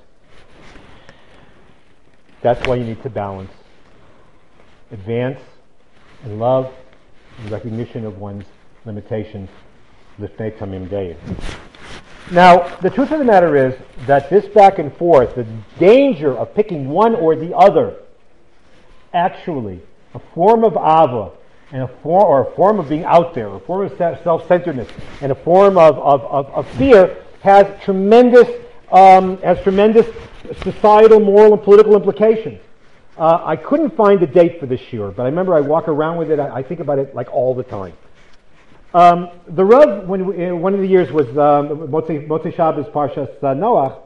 That's why you need to balance advance and love and recognition of one's limitations. Lifnei tamim deyin. Now, the truth of the matter is that this back and forth, the danger of picking one or the other, actually, a form of ava and a form, or a form of being out there, a form of self-centeredness, and a form of, of, of, of fear, has tremendous um, has tremendous societal, moral, and political implications. Uh, I couldn't find a date for this year, but I remember I walk around with it. I, I think about it like all the time. Um, the Rav, when we, uh, one of the years was um, Motzei, Motzei Shabbos Parshas uh, Noach,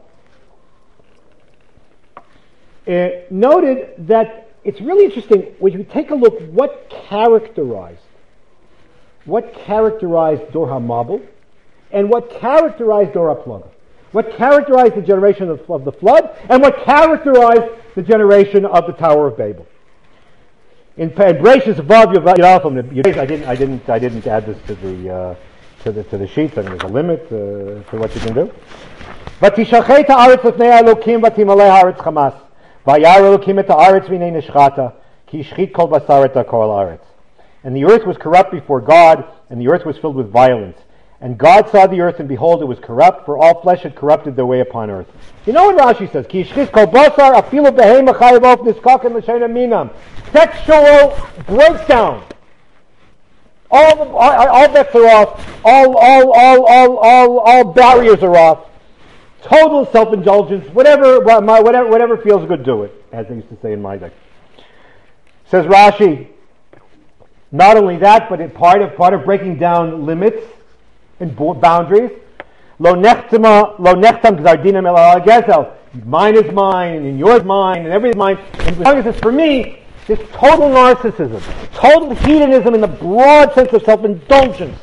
uh, noted that it's really interesting when you take a look what characterized what characterized Dor HaMabul and what characterized Dor HaPlaga. What characterized the generation of, of the flood, and what characterized the generation of the Tower of Babel. In Bereshis Vav Yudalef, I didn't, I didn't, I didn't add this to the uh, to the to the sheets. I mean, there's a limit uh, to what you can do. V'tishalchei ha'aretz lefnei Elokim v'timalei ha'aretz chamas. V'yar Elokim et ha'aretz v'nei nishchata ki yishchit kol basar et kol ha'aretz. And the earth was corrupt before God, and the earth was filled with violence. And God saw the earth, and behold, it was corrupt, for all flesh had corrupted their way upon earth. You know what Rashi says? Ki yishchis kol basar afilu behema chayav of niskaken l'sheina minam. Sexual breakdown. All, the, all, all bets are off. All, all, all, all, all, all barriers are off. Total self-indulgence. Whatever, whatever, whatever feels good, do it, as they used to say in my day. Says Rashi. Not only that, but it part of part of breaking down limits and boundaries. Lo nechtama, lo nechtam gzardinam el gezel. Mine is mine, and yours is mine, and everything's mine. And the thing is, for me, this total narcissism, total hedonism in the broad sense of self-indulgence.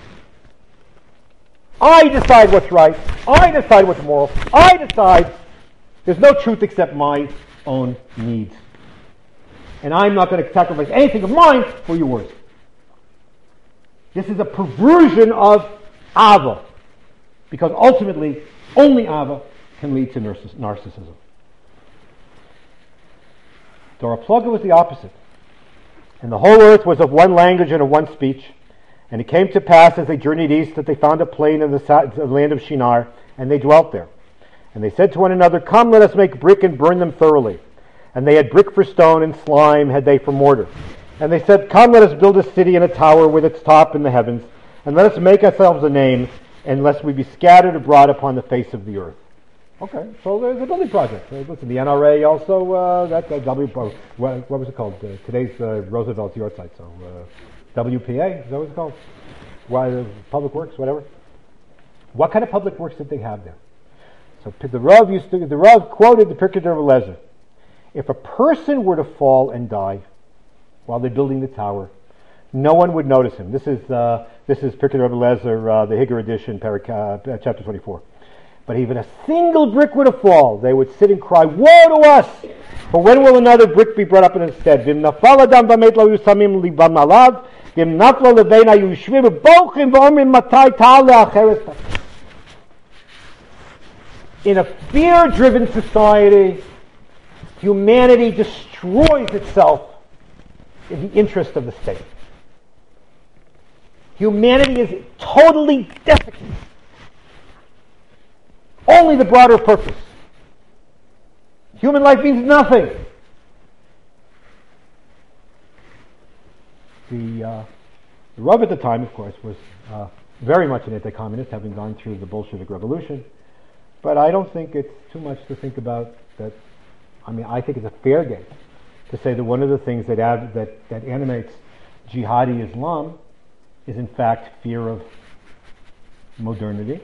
I decide what's right. I decide what's moral. I decide there's no truth except my own needs. And I'm not going to sacrifice anything of mine for yours. This is a perversion of Ava, because ultimately only Ava can lead to narcissism. Dor HaPlaga was the opposite. And the whole earth was of one language and of one speech. And it came to pass as they journeyed east that they found a plain in the, sa- the land of Shinar, and they dwelt there. And they said to one another, "Come, let us make brick and burn them thoroughly." And they had brick for stone, and slime had they for mortar. And they said, "Come, let us build a city and a tower with its top in the heavens, and let us make ourselves a name, and lest we be scattered abroad upon the face of the earth." Okay, so there's a building project. Uh, listen, the N R A also, uh, that uh, W, uh, what, what was it called? Uh, today's uh, Roosevelt's your site, so uh, W P A, is that what it's called? Why, uh, Public Works, whatever. What kind of public works did they have there? So the Rav used to, the Rav quoted the Pirkei Rav Eliezer. If a person were to fall and die while they're building the tower, no one would notice him. This is uh, this is Pirkei Rav Eliezer, uh, the Higger edition, parak, uh, chapter twenty-four. But even a single brick were to fall, they would sit and cry, "Woe to us! For when will another brick be brought up in its stead?" V'im nafal adam b'met lo yusamim libam alav, v'im naflo lebein hayushvim v'bochim v'omrim matai ta'al le'acheres. In a fear-driven society, humanity destroys itself in the interest of the state. Humanity is totally desiccated. Only the broader purpose. Human life means nothing. The, uh, the Rav at the time, of course, was uh, very much an anti-communist, having gone through the Bolshevik Revolution. But I don't think it's too much to think about that. I mean, I think it's a fair game to say that one of the things that ad, that, that animates jihadi Islam is in fact fear of modernity.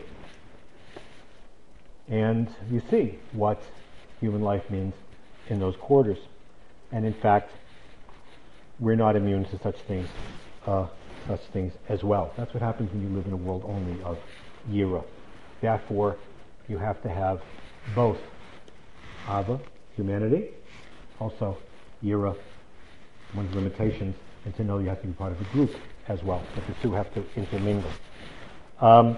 And you see what human life means in those quarters. And in fact, we're not immune to such things, uh, such things as well. That's what happens when you live in a world only of yira. Therefore, you have to have both ava, humanity, also yira, one's limitations, and to know you have to be part of a group as well. But the two have to intermingle. Um,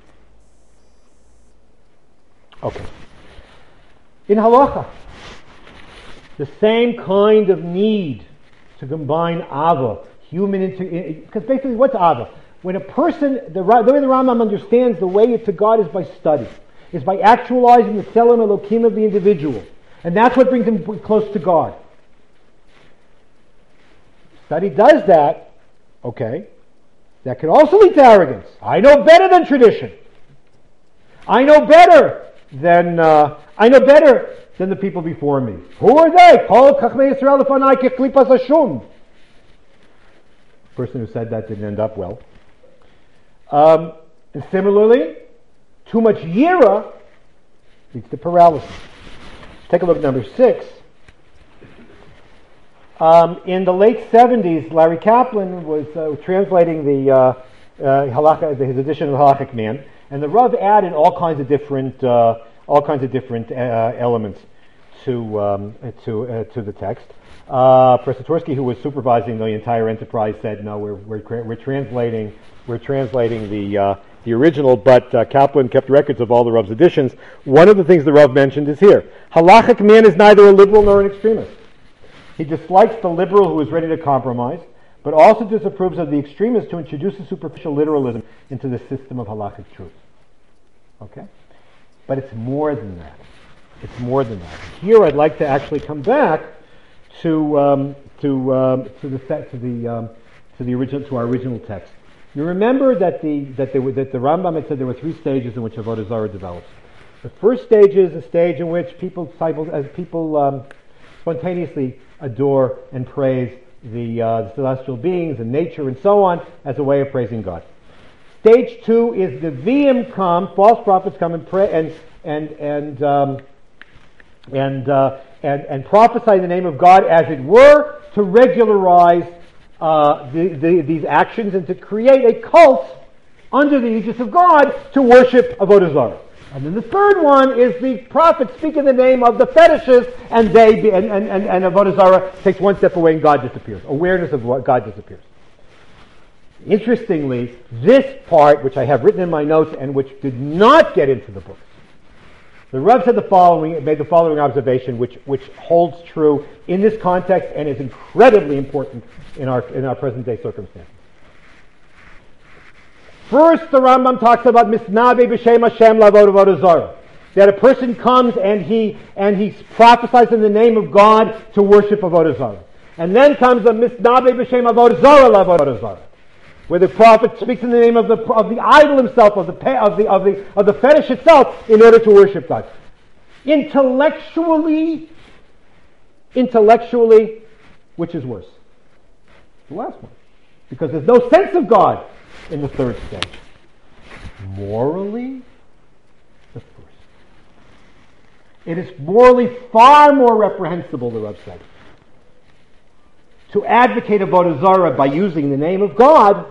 okay. In halacha, the same kind of need to combine ava, human into, because basically what's ava? When a person, the, the way the Rambam understands the way to God is by study, is by actualizing the Tselem Elokim of the individual. And that's what brings him close to God. Study does that, okay, that can also lead to arrogance. I know better than tradition. I know better than, uh, I know better than the people before me. Who are they? Kol Chachmei Yisrael lefanai keklipas hashum. The person who said that didn't end up well. Um, and similarly, too much yira leads to paralysis. Take a look at number six. Um, in the late seventies, Larry Kaplan was uh, translating the uh, uh, halakha, his edition of the Halachic Man, and the Rav added all kinds of different, uh, all kinds of different uh, elements to um, to uh, to the text. Uh, Presatorsky, who was supervising the entire enterprise, said, "No, we're we're, we're translating we're translating the uh, the original." But uh, Kaplan kept records of all the Rav's editions. One of the things the Rav mentioned is here: Halachic Man is neither a liberal nor an extremist. He dislikes the liberal who is ready to compromise, but also disapproves of the extremist who introduces superficial literalism into the system of halachic truth. Okay, but it's more than that. It's more than that. Here, I'd like to actually come back to um, to um, to the to the um, to the original to our original text. You remember that the that the that the Rambam had said there were three stages in which Avodah Zarah develops. The first stage is a stage in which people as people um, spontaneously adore and praise the, uh, the celestial beings and nature and so on as a way of praising God. Stage two is the V'im come, false prophets come and pray and and and um, and, uh, and and prophesy in the name of God, as it were, to regularize uh, the, the, these actions and to create a cult under the aegis of God to worship Avodah Zarah. And then the third one is the prophets speak in the name of the fetishes, and they be, and, and, and, and Avodah Zarah takes one step away and God disappears. Awareness of what God disappears. Interestingly, this part, which I have written in my notes and which did not get into the book, the Rav said the following, made the following observation, which, which holds true in this context and is incredibly important in our in our present day circumstances. First, the Rambam talks about misnabe b'shem Hashem lavod avodah zarah, that a person comes and he and he prophesies in the name of God to worship avodah zarah, and then comes the misnabe b'shem avodah zarah lavod zarah, where the prophet speaks in the name of the of the idol himself, of the of the of the of the fetish itself, in order to worship God. Intellectually, intellectually, which is worse? The last one, because there's no sense of God in the third stage. Morally, the first. It is morally far more reprehensible, the Rav said, to advocate avodah zarah by using the name of God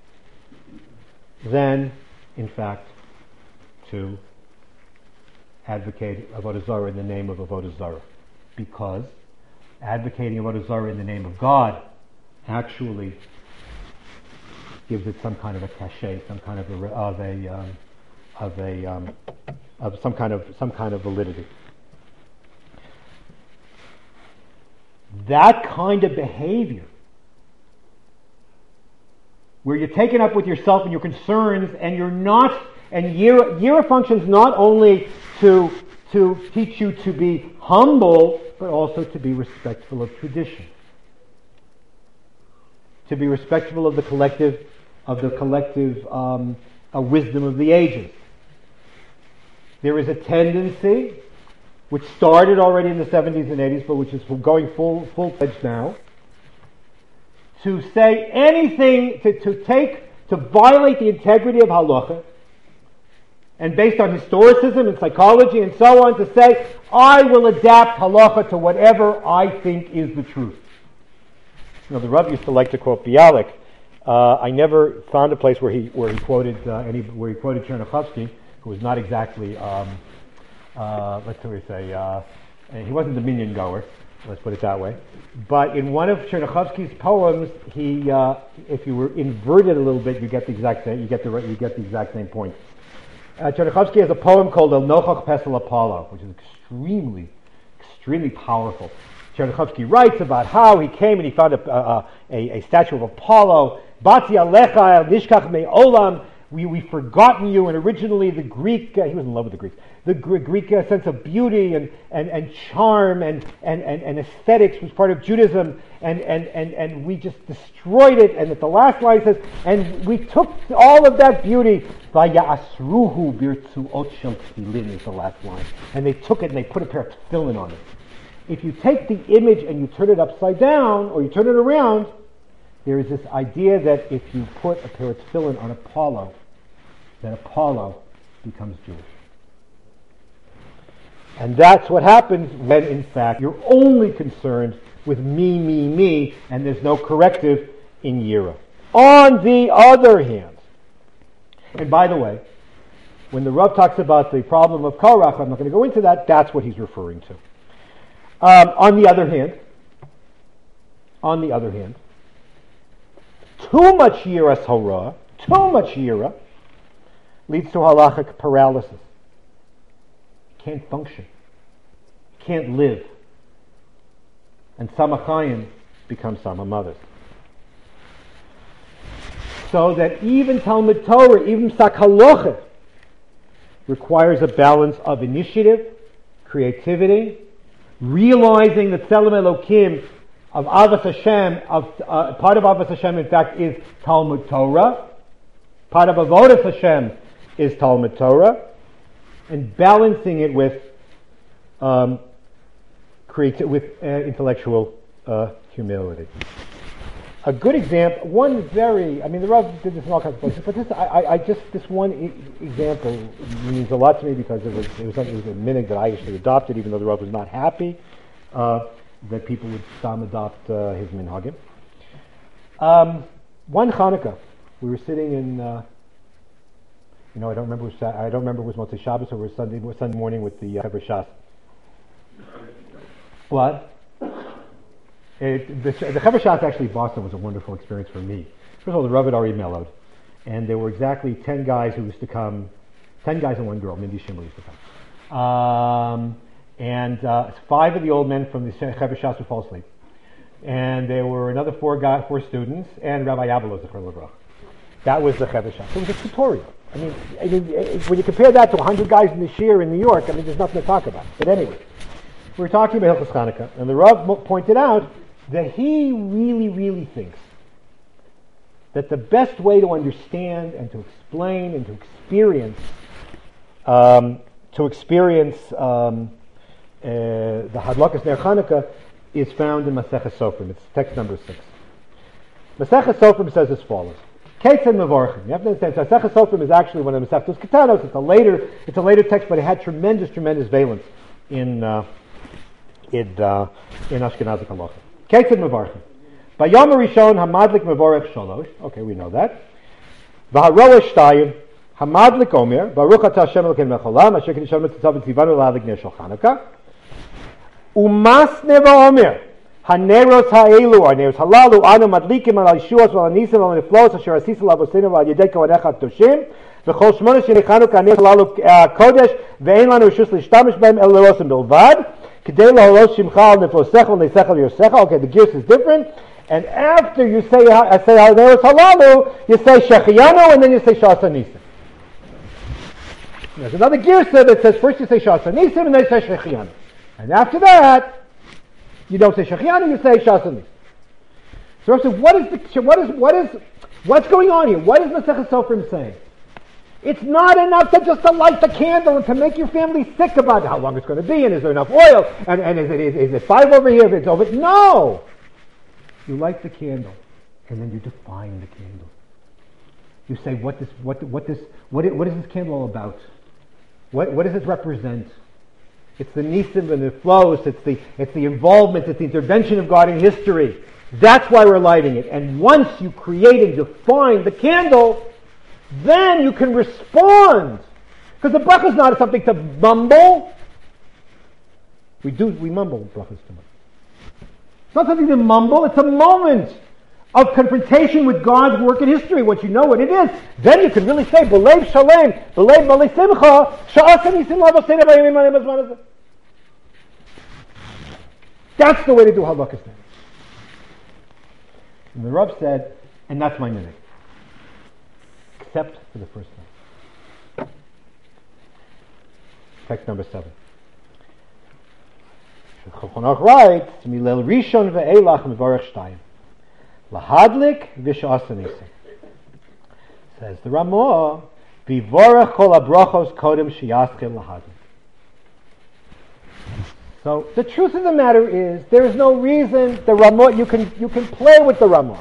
than, in fact, to advocate avodah zarah in the name of avodah zarah, because advocating avodah zarah in the name of God actually gives it some kind of a cachet, some kind of a of a um, of a um, of some kind of some kind of validity. That kind of behavior, where you're taken up with yourself and your concerns, and you're not, and Yira, Yira functions not only to to teach you to be humble, but also to be respectful of tradition, to be respectful of the collective, of the collective um, uh, wisdom of the ages. there is a tendency, which started already in the seventies and eighties, but which is going full full fledged now, to say anything, to, to take, to violate the integrity of halacha, and based on historicism and psychology and so on, to say, I will adapt halacha to whatever I think is the truth. You know, the Rav used to like to quote Bialik. Uh, I never found a place where he where he quoted uh, any where he quoted Chernichovsky, who was not exactly um, uh, let's say uh, he wasn't the minion goer. Let's put it that way. But in one of Chernichovsky's poems, he uh, if you were inverted a little bit, you get the exact same you get the you get the exact same point. Uh, Chernichovsky has a poem called El Nochach Pesel Apollo, which is extremely, extremely powerful. Chernichovsky writes about how he came and he found a, a, a, a statue of Apollo. Batzi Alecha El Nishkach Me Olam. We, we've forgotten you. And originally the Greek, uh, he was in love with the Greeks, the Gr- Greek uh, sense of beauty and, and, and charm and, and, and, and aesthetics was part of Judaism. And, and, and, and we just destroyed it. And at the last line says, and we took all of that beauty. Vayasruhu birtzuot shel tefillin is the last line. And they took it and they put a pair of tefillin on it. If you take the image and you turn it upside down, or you turn it around, there is this idea that if you put a pair of tefillin on Apollo, that Apollo becomes Jewish. And that's what happens when, in fact, you're only concerned with me, me, me, and there's no corrective in Yira. On the other hand, and by the way, when the Rav talks about the problem of Korach, I'm not going to go into that, that's what he's referring to. Um, on the other hand, on the other hand, too much yiras hara, too much yira, leads to halachic paralysis. You can't function. You can't live. And samachayim becomes samamothers. So that even Talmud Torah, even Psak Halacha, requires a balance of initiative, creativity, realizing that Tzelem Elokim of Avos Hashem, of, uh, part of Avos Hashem, in fact, is Talmud Torah. Part of Avodas Hashem is Talmud Torah. And balancing it with um, creati- with uh, intellectual uh, humility. A good example, one very, I mean, the Rav did this in all kinds of places, but this, I, I, I just, this one e- example means a lot to me because it was, it was, it was a minhag that I actually adopted, even though the Rav was not happy uh, that people would some adopt uh, his minhagim. Um, one Hanukkah, we were sitting in, uh, you know, I don't remember, which, I don't remember if it was Motzei Shabbos or it was Sunday, Sunday morning with the uh, Chevra Shas. What? It, the the Chevra Shas actually Boston was a wonderful experience for me. First of all, the Rav had already mellowed, and there were exactly ten guys who used to come, ten guys and one girl. Mindy Shimmer used to come, um, and uh, five of the old men from the Chevra Shas would fall asleep, and there were another four guy, four students, and Rabbi Abelos, the Chorle Brach. That was the Chevra Shas. It was a tutorial. I mean, I mean, when you compare that to one hundred guys in the Shir in New York, I mean, there's nothing to talk about. But anyway, we were talking about Hilchos Chanukah, and the Rav pointed out that he really, really thinks that the best way to understand and to explain and to experience um, to experience um, uh, the Hadlakas Ner Chanukah is found in Maseches Sofrim. It's text number six. Maseches Sofrim says as follows: Keitzad Mevorchim. You have to understand, Maseches Sofrim is actually one of the Masechtos Ketanos. It's a later, it's a later text, but it had tremendous, tremendous valence in uh, in uh, in Ashkenazic halacha. Keitzad Mevorchim. Bayom Rishon Hamadlik Mevorech Shalosh. Okay, we know that. V'haroa Shtayim Hamadlik Omer Baruch Atah Hashem Elokeinu Mecholam Asher Kedishon Mitzvah Tzivanu La'adlik Ner Shel Chanukah Umas Neva Omer Haneros Ha'elu Haneros Halalu Anu Madlikim Al Yeshuas Al Anisim Al Niflos Asher Asisa Lavosinu Al Yedei Kohanecha Toshim V'chol Shmona Sheni Chanukah Haneros Halalu Kodesh Ve'ein Lanu Rishus L'Shtamish Behem El L'Rosim Bilvad. Okay, the gears is different. And after you say I say Haneros Halalu, you say Shechianu, and then you say Shas Anisim. There's another girsa that says first you say Shas Anisim, and then you say Shechianu. And after that, you don't say Shechianu, you say Shas Anisim. So, so what is the what is what is what's going on here? What is Maseches Sofrim saying? It's not enough to just to light the candle and to make your family sick about how long it's going to be, and is there enough oil, and, and is, it, is, is it five over here, if it's over... No! You light the candle, and then you define the candle. You say, what this, what, what this, what, it, what is this candle all about? What, what does it represent? It's the nisim and the flows. It's the, it's the involvement. It's the intervention of God in history. That's why we're lighting it. And once you create and define the candle, then you can respond. Because the bracha is not something to mumble. We do, we mumble brachas too much. It's not something to mumble. It's a moment of confrontation with God's work in history. Once you know what it is, then you can really say, B'leiv shalem, b'leiv malei simcha, sha'asa nisim lavosena b'yamim ha'em hazman hazeh. That's the way to do halakha now. And the Rav said, and that's my minute, except for the first one. Text number seven. Chonach writes, Milel Rishon ve'elach mevarech shtayim. Lahadlik v'sha'asa nisim. Says the Ramah, Vivorech kol habrachos kodem sheyaschil lahadlik. So the truth of the matter is, there is no reason the Ramah, you can you can play with the Ramah.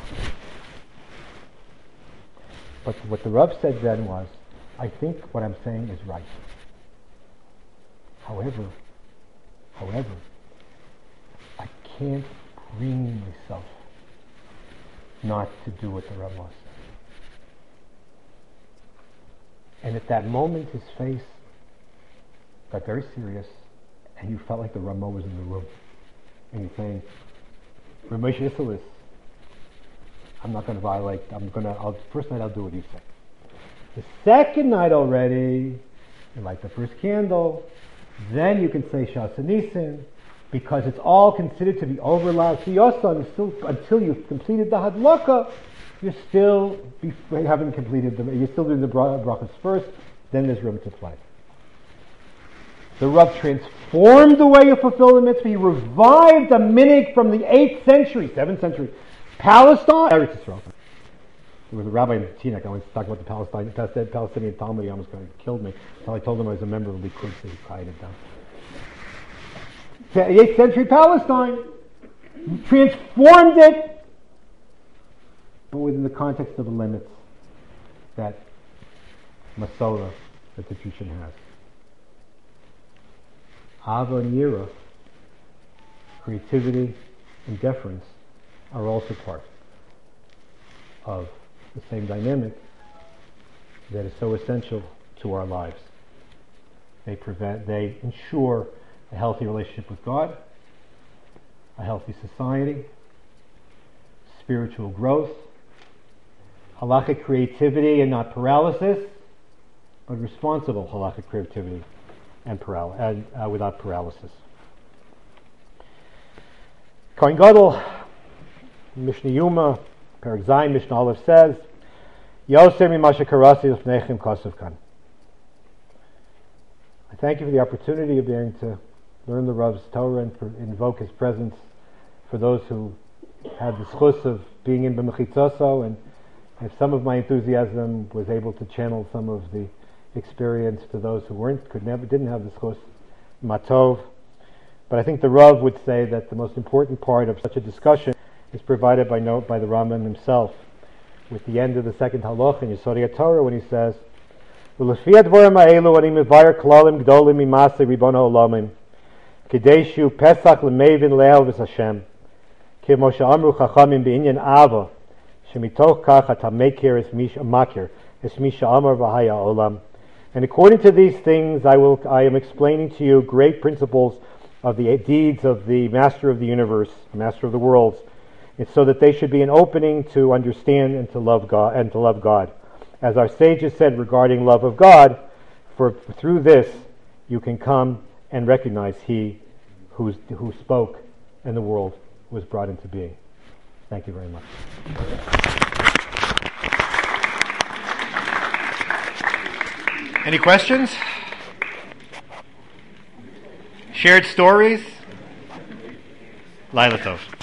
But what the Rav said then was, I think what I'm saying is right. However, however, I can't bring myself not to do what the Ramah said. And at that moment, his face got very serious, and you felt like the Ramah was in the room. And he's saying, Ramesh Isserles, I'm not going to violate, I'm going to, first night I'll do what you say. The second night already, you light the first candle, then you can say Sha'asa Nisim, because it's all considered to be over La'asiyasa, until, until you've completed the Hadlaka, you're still, you haven't completed the, you're still doing the brachas first, then there's room to play. The Rav transformed the way you fulfill the mitzvah. He revived a minhag from the eighth century, seventh century, Palestine, Eretz Yisrael. There was a rabbi in Teaneck, I wanted to talk about the Palestine, Palestinian Talmud, he almost killed me. So I told him I was a member of the Likud, so he quieted down. The eighth century Palestine, transformed it, but within the context of the limits that Masorah, that the tradition has. Ava and Yira, creativity and deference, are also part of the same dynamic that is so essential to our lives. They prevent, they ensure a healthy relationship with God, a healthy society, spiritual growth, halakhic creativity and not paralysis, but responsible halakhic creativity and, paral- and uh, without paralysis. Kohen Gadol, Mishnah Yuma, Perek Zayin, Mishnah Aleph says, Yoser mimasha karasi lefnechem kosav kan. I thank you for the opportunity of being to learn the Rav's Torah and for, invoke his presence for those who had the schus of being in B'mechitzoso, and if some of my enthusiasm was able to channel some of the experience to those who weren't, could never, didn't have the schus, matov. But I think the Rav would say that the most important part of such a discussion is provided by note by the Rambam himself, with the end of the second halach in Yesodei Torah when he says, "V'lefi advarim ha'elu ani mevayer klalim gdolim mimasei ribono olamim, kedeshu pesach lemevin le'el v'sashem, kimo she'amru chachamim be'inyan ava, shemitoch kach ata mekir es mish makir es mish she'amar v'haya olam." And according to these things, I will I am explaining to you great principles of the deeds of the Master of the universe, Master of the worlds. It's so that they should be an opening to understand and to love God and to love God. As our sages said regarding love of God, for through this you can come and recognize He who's, who spoke and the world was brought into being. Thank you very much. Any questions? Shared stories? Laila Tov.